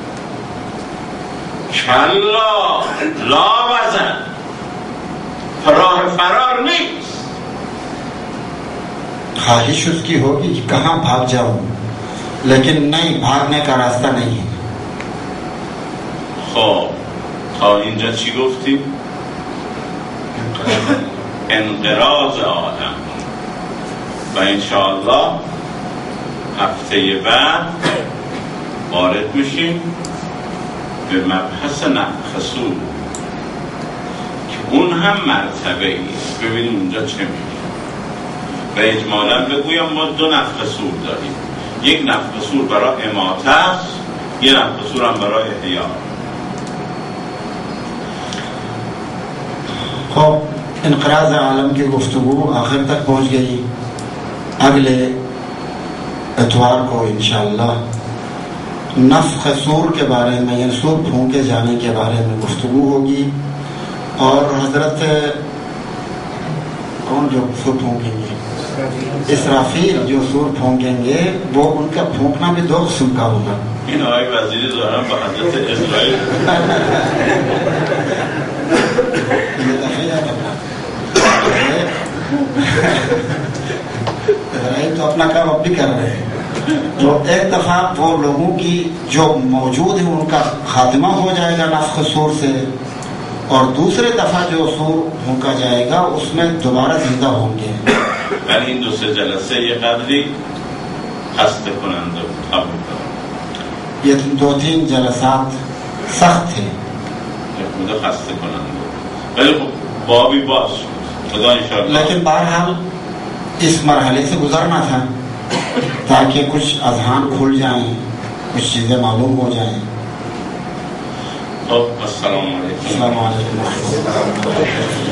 کلا لا وزن، راه فرار نیست. ख्वाहिश उसकी होगी कि कहाँ भाग जाऊं, लेकिन नहीं, भागने का रास्ता नहीं है. خب تا اینجا چی گفتیم؟ انقراض عالم. و انشاءالله هفته بعد وارد میشیم به مبحث نفخ صور که اون هم مرتبه ایست. ببینیم اونجا چه میشه. و اجمالا بگویم ما دو نفخ صور داریم. یک نفخ صور برای اماته است، یک نفخ صور هم برای احیا. خب انقراض आलम की गुफ्तगू आखिर तक पहुंच गई. अगले इतवार को इंशाअल्लाह नफ्ख सूर के बारे में, यानी सूर फूंके जाने के बारे में गुफ्तगू होगी. और हजरत कौन जो सूर फूंकेंगे, इसराफील जो सूर फूंकेंगे, वो उनका फूंकना भी दो किस्म का होगा. این آقای وزیری دارم با حضرت اسرائیل तो अपना काम अब भी कर रहे हैं. तो एक दफा वो लोगों की जो मौजूद है उनका खात्मा हो जाएगा नफ्ख सूर से, और दूसरे दफा जो सूर फूंका जाएगा उसमें दोबारा जिंदा होंगे. ولی این دو سه جلسه یه قدری خسته کننده بود. ये 2-3 जलसात सख्त थे, خود خسته کننده بود. ولی خب بابی باز شد. خدا انشاءالله. लेकिन बहरहाल इस मरहले से गुजरना था ताकि कुछ अजहान खुल जाएं, कुछ चीजें मालूम हो जाएं. خب السلام علیکم. अस्सलाम वालेकुम.